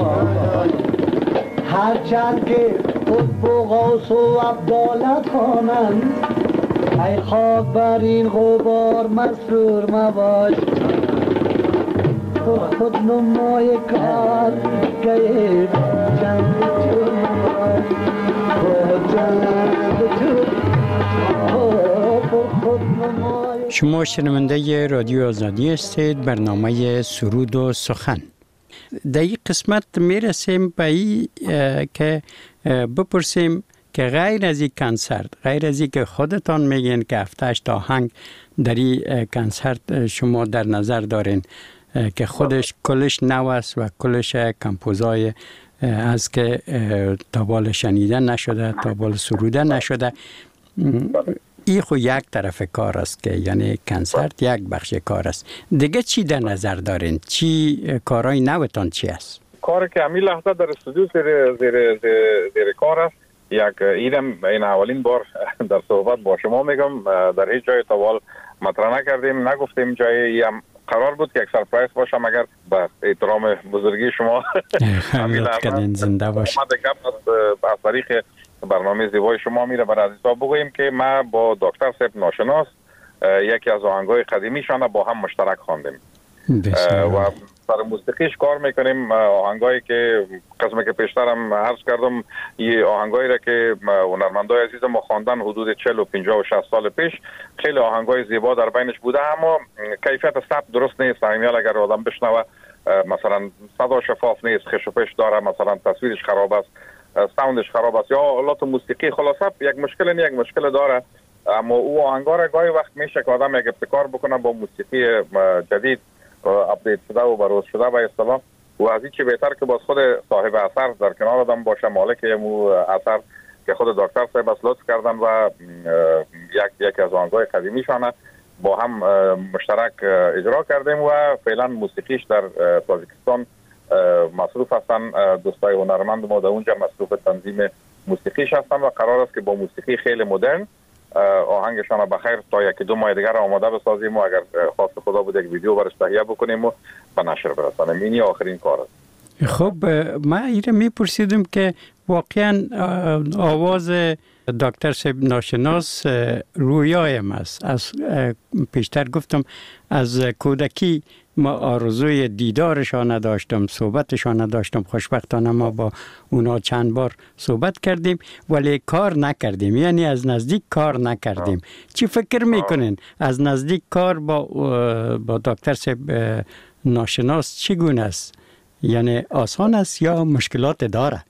هرچند که خود بغاس و عبدالت خوانند ای خواب بر این غبار مسرور مباش تو خود نمای کار گیر چند چون مباش چند چون شما شنونده رادیو آزادی هستید، برنامه سرود و سخن. در این قسمت می رسیم به این که بپرسیم که غیر از این کنسرت، غیر از این که خودتان میگین که هفتهش تا آهنگ در این کنسرت شما در نظر دارین که خودش کلش نو است و کلش کمپوزای از که تا بال شنیده نشده، تا بال سروده نشده، این خو یک طرف کار است که یعنی کنسرت یک بخش کار است. دیگه چی در نظر دارین؟ چی کارهای نوتان چی است؟ کاری که همین لحظه در استودیو زیر, زیر, زیر, زیر کار است، یک ایدم این اولین بار در صحبت با شما میگم، در هیچ جای تاوال مطرح نکردیم، نگفتیم جایی هم قرار بود که یک سرپرایز باشه، مگر به احترام بزرگی شما همین کردین زنده باشه. از طریق برنامه زیبای شما میره برای عزیزا بگوییم که ما با دکتر صاحب ناشناس یکی از آهنگای قدیمیشان با هم مشترک خواندیم و سر موسیقیش کار میکنیم. آهنگایی که قسمی که پیشترم عرض کردم، این آهنگایی را که هنرمندای عزیز ما خواندن حدود چهل و پنجاه و شصت سال پیش، خیلی آهنگای زیبا در بینش بوده، اما کیفیت ثبت درست نیست. همین اگر آدم بشنوه مثلا صدا شفاف نیست، خش و پش داره، مثلا تصویرش خراب است، ساوندش خراب است، یا آلات موسیقی خلاصه یک مشکل نه یک مشکل داره. اما او آهنگا را گاهی وقت میشه که آدم یک ابتکار بکنه با موسیقی جدید اپدیت شده و بروز شده به اصطلاح، و از این چه بهتر که باز خود صاحب اثر در کنار آدم باشه، مالک مو اثر که خود دکتر صاحب لطف کردن و یک یک از آهنگای قدیمیشانه با هم مشترک اجرا کردیم و فعلا موسیقیش در تاجیکستان مصروف هستن. دوستای هنرمند ما در اونجا مصروف تنظیم موسیقیش هستن و قرار است که با موسیقی خیلی مدرن آهنگشان بخیر تا یکی دو ماه دیگر آماده بسازیم و اگر خواست خدا بود یک ویدیو برش تهیه بکنیم و به نشر برسانیم. اینی آخرین کار است. خب ما ایره میپرسیدم که واقعا آواز دکتر صاحب ناشناس رویایم است. از پیشتر گفتم از کودکی ما آرزوی دیدارشان نداشتم، صحبتشان نداشتم. خوشبختانه ما با اونا چند بار صحبت کردیم ولی کار نکردیم، یعنی از نزدیک کار نکردیم. چی فکر میکنین از نزدیک کار با با دکتر صاحب ناشناس چگونه است؟ یعنی آسان است یا مشکلات داره؟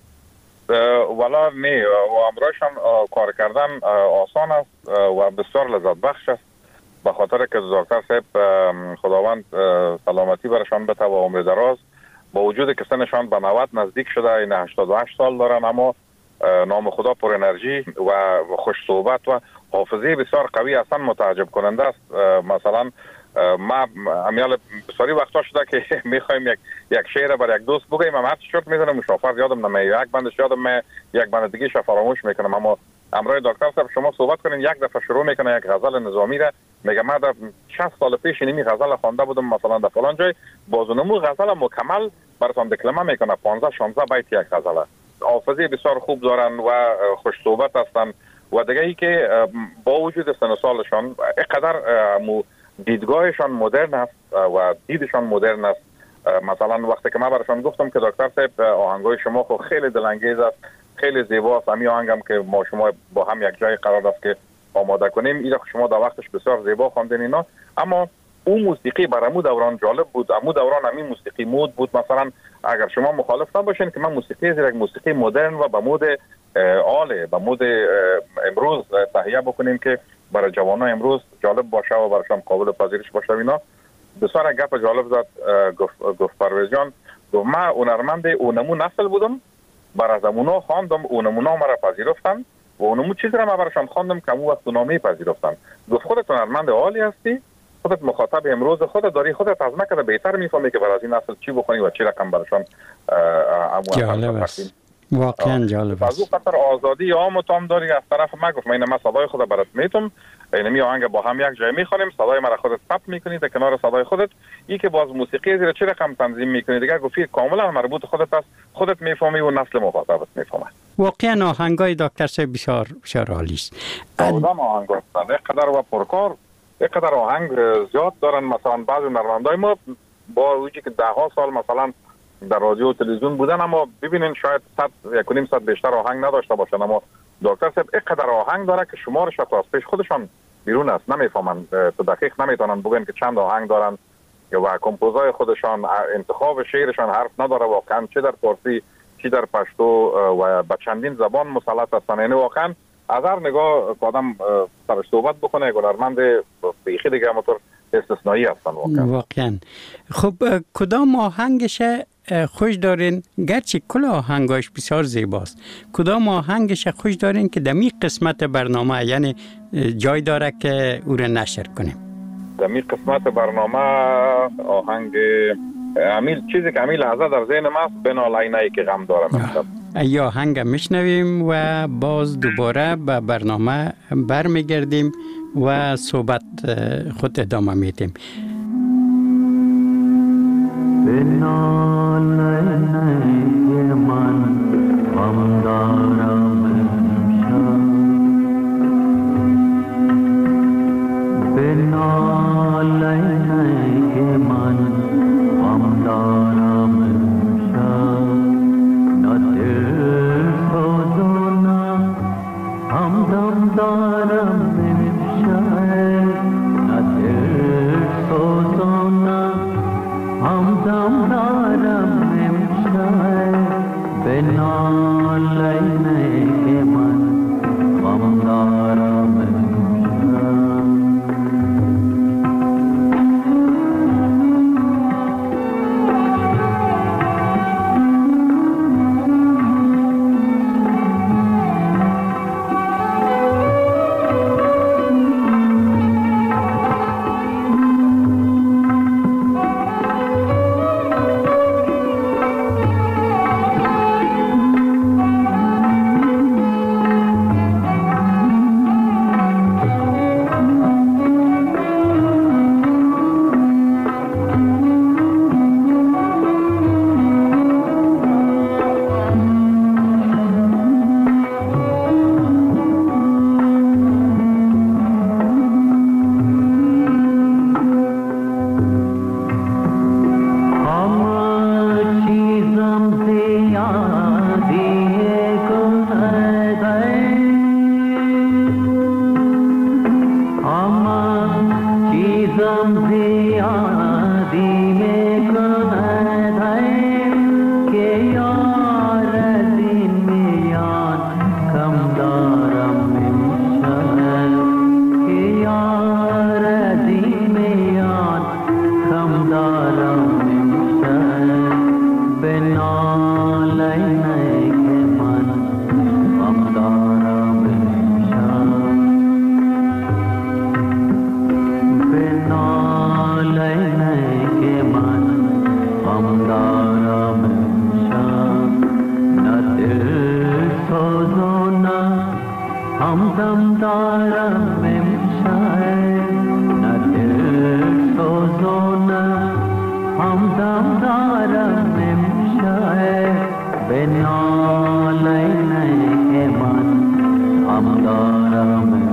والا نه، و امرایشان کار کردن آسان است و بسیار لذت بخش است، به خاطر که دکتر صاحب خداوند سلامتی برشان بده و عمر دراز، با وجود که سنشان به نود نزدیک شده، این هشتاد و هشت سال دارن، اما نام خدا پر انرژی و خوش صحبت و حافظه بسیار قوی، اصلا متعجب کننده است. مثلا ما امیال بسیاری وقتا شده که میخوایم یک یک شعر بر یک دوست بگیم، من هر چی شد میزنم مشافر یادم نمیاد، یک بندش یادم می یک بند دیگه ش فراموش میکنم. اما امروز دکتر صاحب شما صحبت کنین، یک دفعه شروع میکنه یک غزل نظامی را، میگه من در شصت سال پیش اینمی غزل خوانده بودم مثلا در فلان جای، بازونمو غزل مکمل براتون دکلمه میکنه، پانزده شانزده بیت یک غزل. حافظه بسیار خوب دارن و خوش صحبت هستن و دیگه ای که با وجود سن و سالشان اینقدر دیدگاهشان مدرن است و دیدشان مدرن است. مثلا وقتی که من براشون گفتم که دکتر صاحب آهنگای شما خو خیلی دلانگیز است، خیلی زیباست، همین آهنگم که ما شما با هم یک جای قرار داد که آماده کنیم، این شما در وقتش بسیار زیبا خواندین اینا، اما اون موسیقی برامو دوران جالب بود، امو دوران همین موسیقی مود بود. مثلا اگر شما مخالف نباشین که من موسیقی زیر یک موسیقی مدرن و به مود عالی، به مود امروز تهیه بکنیم که برای جوانان امروز جالب باشه و براشون قابل پذیرش باشه. اینا بسیار گپ جالب زد گفت گفت پرویز جان، گفت من هنرمند اونمو نسل بودم، بر از امونا خواندم، اونمونا مرا پذیرفتن و اونمو چیزی را من براشون خواندم که امو وقت نامی پذیرفتن. گفت خودت هنرمند عالی هستی، خودت مخاطب امروز خودت داری، خودت از مکه بهتر میفهمی که برای از این نسل چی بخونی و چی رقم براشون امو جالب است، واقعا جالب است. از اون خاطر آزادی عام تام داری از طرف ما. گفت من صدای خود برات میتم، اینمی آهنگ با هم یک جای میخونیم، صدای مرا خودت ثبت میکنی در کنار صدای خودت، ای که باز موسیقی زیر چه رقم تنظیم میکنی دیگه گفتی کاملا مربوط خودت است، خودت میفهمی و نسل مخاطبت میفهمه. واقعا آهنگای دکتر صاحب بسیار بسیار عالی است. آدم آهنگ هستن اینقدر و پرکار، اینقدر آهنگ زیاد دارن. مثلا بعضی هنرمندای ما با وجودی که ده ها سال مثلا در رادیو و تلویزیون بودن، اما ببینین شاید صد یک و نیم صد بیشتر آهنگ نداشته باشن، اما دکتر صاحب اینقدر آهنگ داره که شمارش از پیش خودشان بیرون است، نمیفهمن، تو دقیق نمیتونن بگن که چند آهنگ دارن و کمپوزای خودشان، انتخاب شعرشان حرف نداره واقعا، چه در فارسی چه در پشتو و به چندین زبان مسلط هستن. یعنی واقعا از هر نگاه آدم سرش صحبت بکنه هنرمند بیخی دیگه همونطور استثنایی هستن واقعا. واقعا. خب کدام آهنگش خوش دارین؟ گرچه کل آهنگاش بسیار زیباست، کدام آهنگش خوش دارین که دمی قسمت برنامه یعنی جای داره که او را نشر کنیم؟ دمی قسمت برنامه آهنگ امیل چیزی که امیل لحظه در ذهن ماست، بنالینه‌ای که غم دارم. یا آهنگ میشنویم و باز دوباره به برنامه برمیگردیم و صحبت خود ادامه میدیم. بنالینه‌ی من غم دارم امشب، بنالینه‌ی من غم دارم امشب، نه دل سوز و نه همدم دارم امشب، نه دل سوز و نه همدم دارم امشب، بنالینه‌ی یادی میکند که یار از این میان کم دارم امشب که یار از این میان کم دارم امشب به نالینه که من غم دارم امشب به نالینه که من غم دارم امشب نه دل سوز و نه همدم دارم امشب نه دل سوز و نه همدم دارم امشب به نالینه که من غم دارم امشب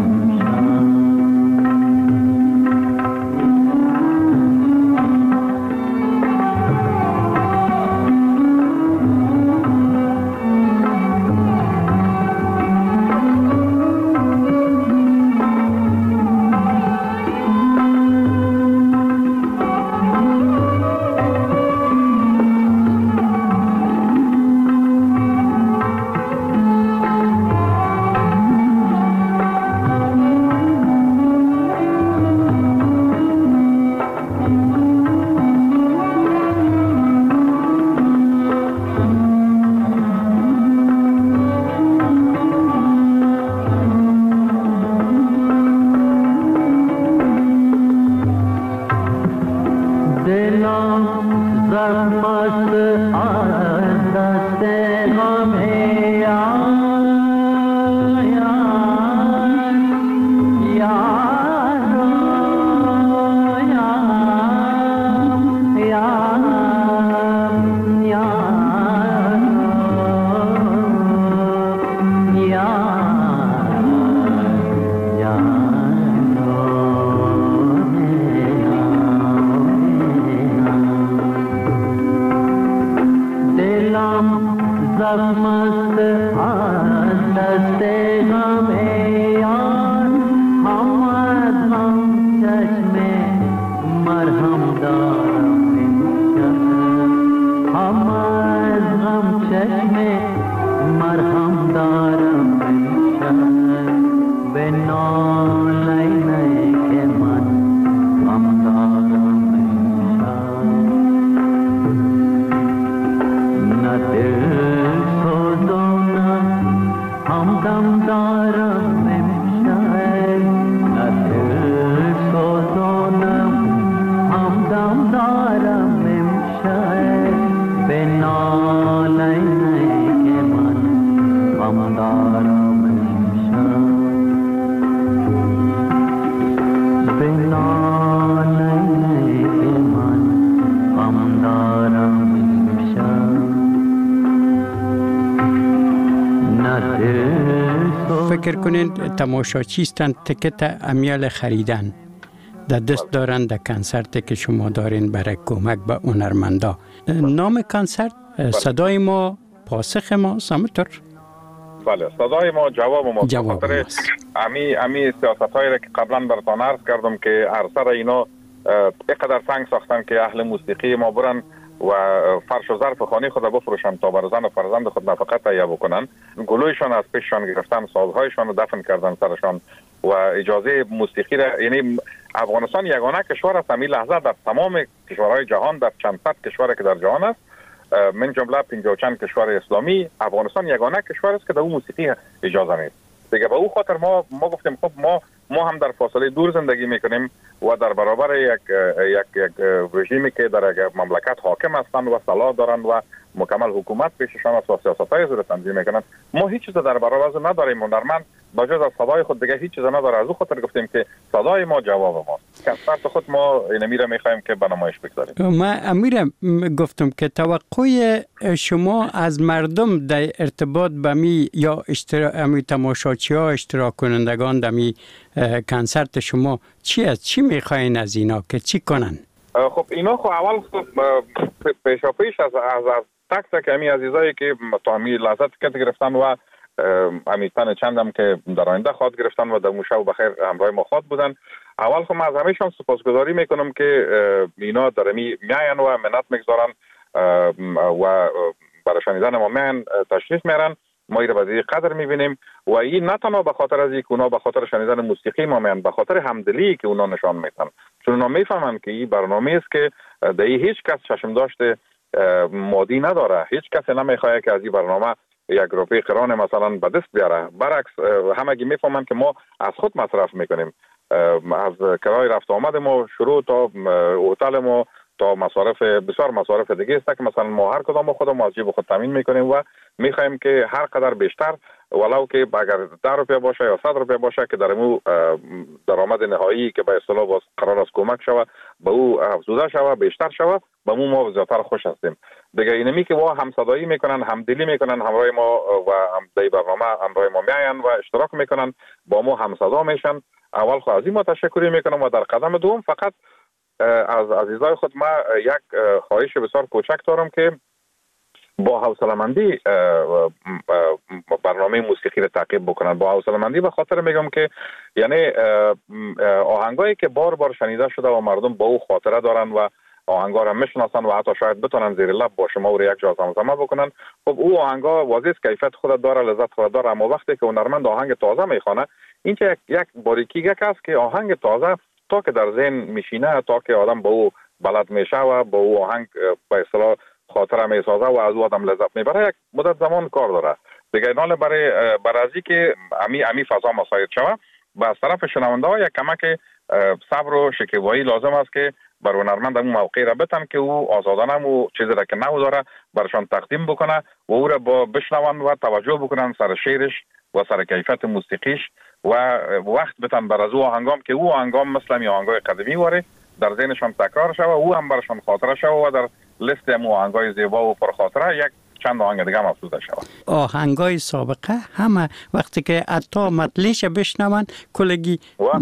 فکر کنید تماشاچی هستند تکت امیال خریدن در دست دارند در کنسرت که شما دارین برای کمک به هنرمندا. نام کنسرت صدای ما پاسخ ما سامتر. بله صدای ما جواب ما. جواب ما امی امی سیاستایی را که قبلا براتون عرض کردم که هر سر اینا اینقدر سنگ ساختن که اهل موسیقی ما برن و فرش و ظرف خانه خود بفروشن تا بر زن و فرزند خود نفقه تهیه بکنن. گلویشان از پیششان گرفتن، سازهایشان رو دفن کردن سرشان و اجازه موسیقی را، یعنی افغانستان یگانه کشور است همین لحظه در تمام کشورهای جهان، در چند صد کشوری که در جهان است من جمله پنجاه و چند کشور اسلامی، افغانستان یگانه کشور است که در اون موسیقی اجازه نیست. دیگه به او خاطر ما ما گفتیم خب ما ما هم در فاصله دور زندگی میکنیم و در برابر یک یک یک رژیمی که در یک مملکت حاکم هستند و صلاح دارند و مکمل حکومت پیششان است و سیاست‌های زیر تنظیم میکنند، ما هیچ چیز در برابر از نداریم. هنرمند با جز از صدای خود دیگه هیچ چیز نداره. از او خاطر گفتیم که صدای ما جواب ماست. کنسرت خود ما این میره میخوایم که به نمایش بگذاریم. ما امیر گفتم که توقع شما از مردم در ارتباط به می یا اشتراک تماشاچی ها اشتراک کنندگان در می کنسرت شما چی است؟ چی میخواین از اینا که چی کنن؟ خب اینا خب اول پیشا پیش از از از تک تک امی عزیزایی که تا امی لحظت که گرفتن و امیتن چندم که در آینده خواد گرفتن و در موشه و بخیر همراه ما خواد بودن، اول خب از همهشان سپاسگزاری میکنم که اینا در می میاین و منت میگذارن و برای شنیدن ما میان تشریف میارن. ما این را به قدر میبینیم و این نه تنها به خاطر از اینکه اونا به خاطر شنیدن موسیقی ما میان، به خاطر همدلی که اونا نشان میدن، چون اونا میفهمن که این برنامه است که در هیچ کس چشم داشته مادی نداره. هیچ کس نمیخواد که از این برنامه یک روپی قران مثلا به دست بیاره. برعکس همگی میفهمن که ما از خود مصرف میکنیم، از کرای رفت آمد ما شروع تا هتل ما تا مصارف بسیار مصارف دیگه است که مثلا ما هر کدام خودمون از جیب خود تامین میکنیم و میخوایم که هر قدر بیشتر ولو که اگر ده روپیه باشه یا صد روپیه باشه که در مو درآمد نهایی که به اصطلاح باز قرار است کمک شوه به او افزوده شوه بیشتر شوه به مو ما زیاتر خوش هستیم دیگه. اینمی که وا همصدایی میکنن، همدلی میکنن، همراه ما و هم در برنامه همراه ما میاین و اشتراک میکنن، با ما همصدا میشن. اول خو از این ما تشکر میکنم و در قدم دوم فقط از عزیزای خود ما یک خواهش بسیار کوچک دارم که با حوصله‌مندی برنامه موسیقی رو تعقیب بکنن. با حوصله‌مندی به خاطر میگم که یعنی آهنگایی که بار بار شنیده شده و مردم با او خاطره دارن و آهنگا رو میشناسن و حتی شاید بتونن زیر لب با شما و یک جا زمزمه بکنن، خب او آهنگا واضح کیفیت خود داره، لذت خود داره. اما وقتی که هنرمند آهنگ تازه میخونه، این که یک باریکی یک است که آهنگ تازه تا که در ذهن میشینه، تا که آدم با او بلد میشه و با او آهنگ به اصطلاح خاطره میسازه و از او آدم لذت میبره، یک مدت زمان کار داره دیگه. نال برای برازی که امی امی فضا مساعد شوه و از طرف شنونده ها یک کمک صبر و شکیبایی لازم است که بر هنرمند اون موقع را بتن که او آزادانه و چیزی را که نو داره برشان تقدیم بکنه و او را با بشنون و توجه بکنن سر شعرش و سر کیفیت موسیقیش و وقت بتن بر از او آهنگام که او آهنگام مثل می آهنگای قدیمی واره در ذهنشان تکرار شوه، او هم برشان خاطره شوه و در لیست مو آهنگای زیبا و پرخاطره یک چند آهنگ دیگه هم افزوده شود. آهنگای سابقه همه وقتی که حتی مطلعش بشنون کلگی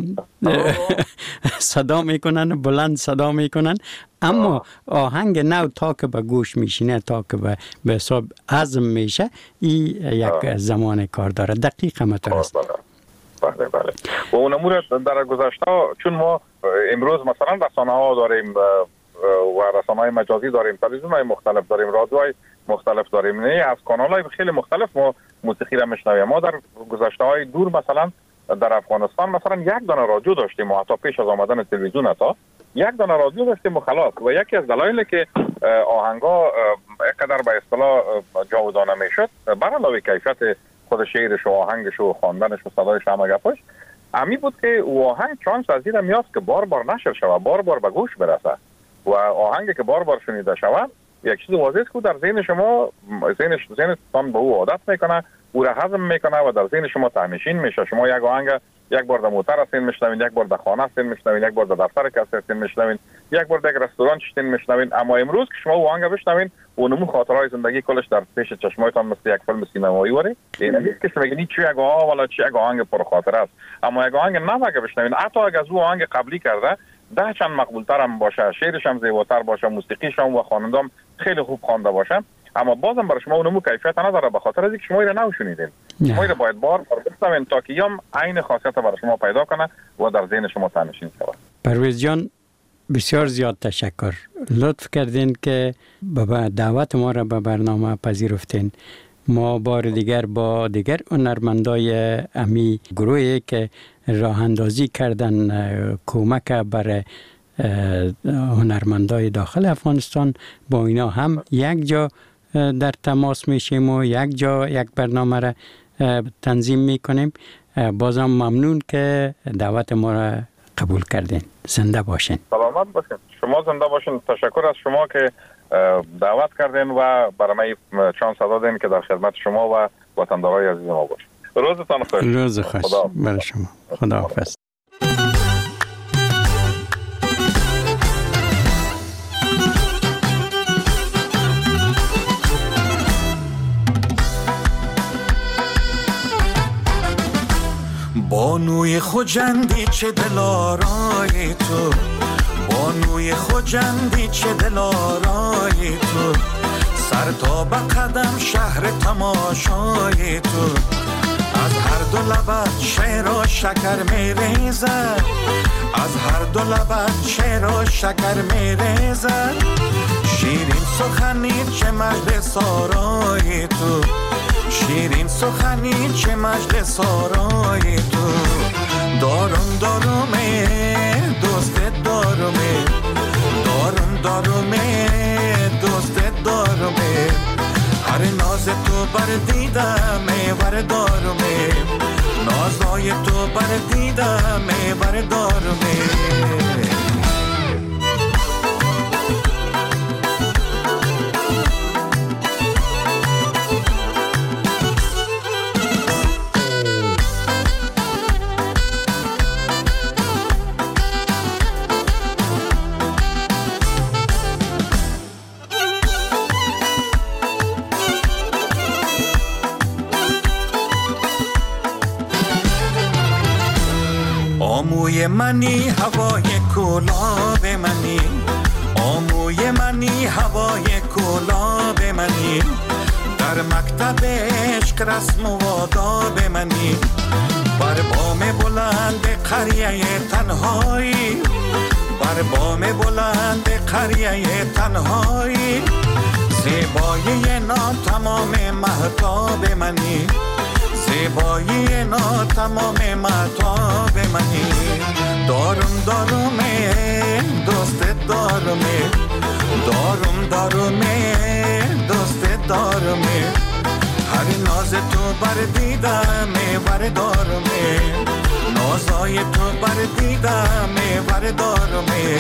صدا میکنن، بلند صدا میکنن، اما آهنگ نو تا که به گوش میشینه، تا که به حساب عزم میشه، این یک زمان کار داره. دقیق همطور است. بله بله. و اون امور در گذشته چون ما امروز مثلا رسانه ها داریم و رسانه های مجازی داریم، تلویزیون های مختلف داریم، رادیوهای مختلف داریم، نه از کانال های خیلی مختلف ما موسیقی را میشنویم. ما در گذشته های دور مثلا در افغانستان مثلا یک دانه رادیو داشتیم و حتی پیش از آمدن تلویزیون تا یک دانه رادیو داشتیم و خلاص. و یکی از دلایلی که آهنگا اینقدر به اصطلاح جاودانه میشد بر علاوه کیفیت خود شعرش و آهنگش و خواندنش و صدایش همه گپاش امی بود که آهنگ چانس از این میاد که بار بار نشر شود، بار بار به گوش برسه و آهنگی که بار بار شنیده شود یک چیز واضحه که در ذهن شما ذهنش ذهنتان به او عادت میکنه، او را هضم میکنه و در ذهن شما تهنشین میشه. شما یک آهنگ یک بار در موتر هستین میشنوین، یک بار در خانه هستین میشنوین، یک بار در دفتر کس هستین میشنوین، یک بار در یک رستوران هستین میشنوین. اما امروز که شما او آهنگ بشنوین و نمو خاطرهای زندگی کلش در پیش چشمایتان مثل یک فیلم سینمایی وره، این نیست که شما بگید چی یک آهنگ ولا چی یک آهنگ پرخاطره است. اما یک آهنگ نو بشنوین، حتی اگر از او آهنگ قبلی کرده ده چند مقبولتر هم باشه، شعرش هم زیباتر باشه، موسیقیش هم و خوانندم خیلی خوب خوانده باشه، اما بازم برای شما اونمو کیفیت نداره به خاطر از اینکه شما اینو نشنیدین. شما اینو باید بار بار بشنوین تا که یم عین خاصیت برای شما پیدا کنه و در ذهن شما تنشین شود. پرویز جان بسیار زیاد تشکر، لطف کردین که به دعوت ما را به برنامه پذیرفتین. ما بار دیگر با دیگر هنرمندای امی گروهی که راه اندازی کردن کمک برای هنرمندای داخل افغانستان با اینا هم یک جا در تماس میشیم و یک جا یک برنامه را تنظیم میکنیم. بازم ممنون که دعوت ما را قبول کردین. زنده باشین. سلامت باشین. شما زنده باشین. تشکر از شما که دعوت کردین و برای من چانس دادین که در خدمت شما و وطندارای عزیز ما باشیم. روزتان خوش. روز خوش برای شما. خدا حافظ. بانوی خجندی چه دلارای تو، بانوی خجندی چه دلارای تو، سر تا به قدم شهر تماشای تو، از هر دو لبت شعر و شکر میریزد، از هر دو لبت شعر و شکر میریزد. شیرین سخنی چه مجلس آرای تو، شیرین سخنی چه مجلس آرای تو. دارم دارمه دوست دارمه، دارم دارمه دوست دارمه. هر ناز تو بر دیدمه بر دارمه، نازای تو بر دیدمه بر دارمه. آموی منی هوای گلاب منی، آموی منی هوای گلاب منی. در مکتب عشق رسم و آداب منی، بر بام بلند قریه تنهایی، بر بام بلند قریه تنهایی. زیبایی ناتمام مهتاب منی، زیبایی ناتمام مهتاب منی. دارم دارمه دوست دارمه، دارم دارمه دوست دارمه. هر ناز تو بر دیدمه بر دارمه، نازای تو بر دیدمه بر دارمه.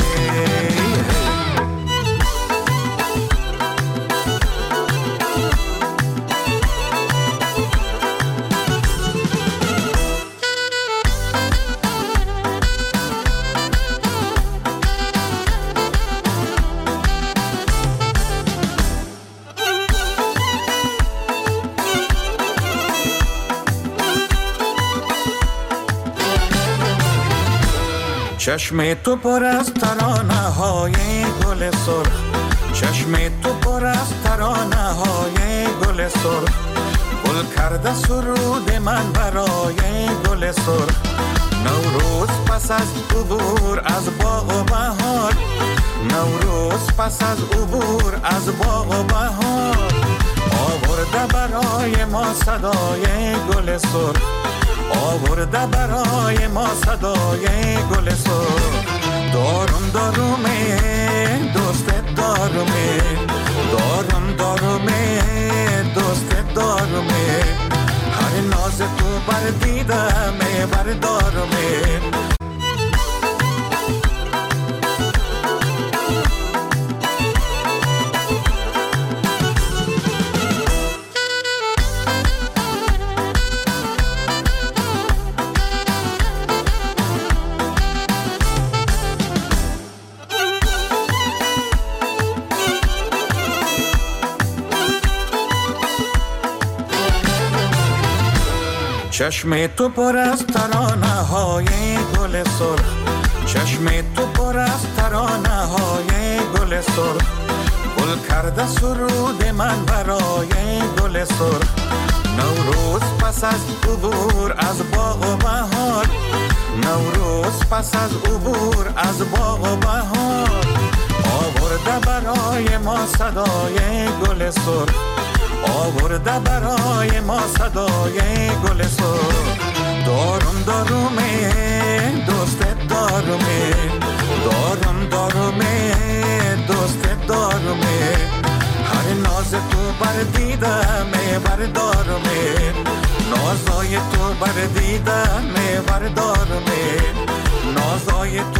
چشم تو پر از ترانه های گل سرخ، چشم تو پر از ترانه های گل سرخ. گل کرده سرود من برای گل سرخ. نوروز پس از عبور از باغ و بهار، نوروز پس از عبور از باغ و بهار. آورده برای ما صدای گل سرخ، آورده برای ما صدای گل سرخ. دارم دارمه دوست دارمه، دارم دارمه دوست دارمه. هر ناز تو بر دیدمه بر دارمه. چشم تو پر از ترانه های گل سرخ، چشم تو پر از ترانه های گل سرخ. گل کرده سرود من برای گل سرخ. نوروز پس از عبور از باغ و بهار، نوروز پس از عبور از باغ و بهار. آورده برای ما صدای گل سرخ، آورده برای ما صدای گل سرخ. دارم دارمه دوست دارمه، دارم دارمه دوست دارمه. هر ناز تو بر دیدمه بر دارمه، نازای تو بر دیدمه بر دارمه، نازای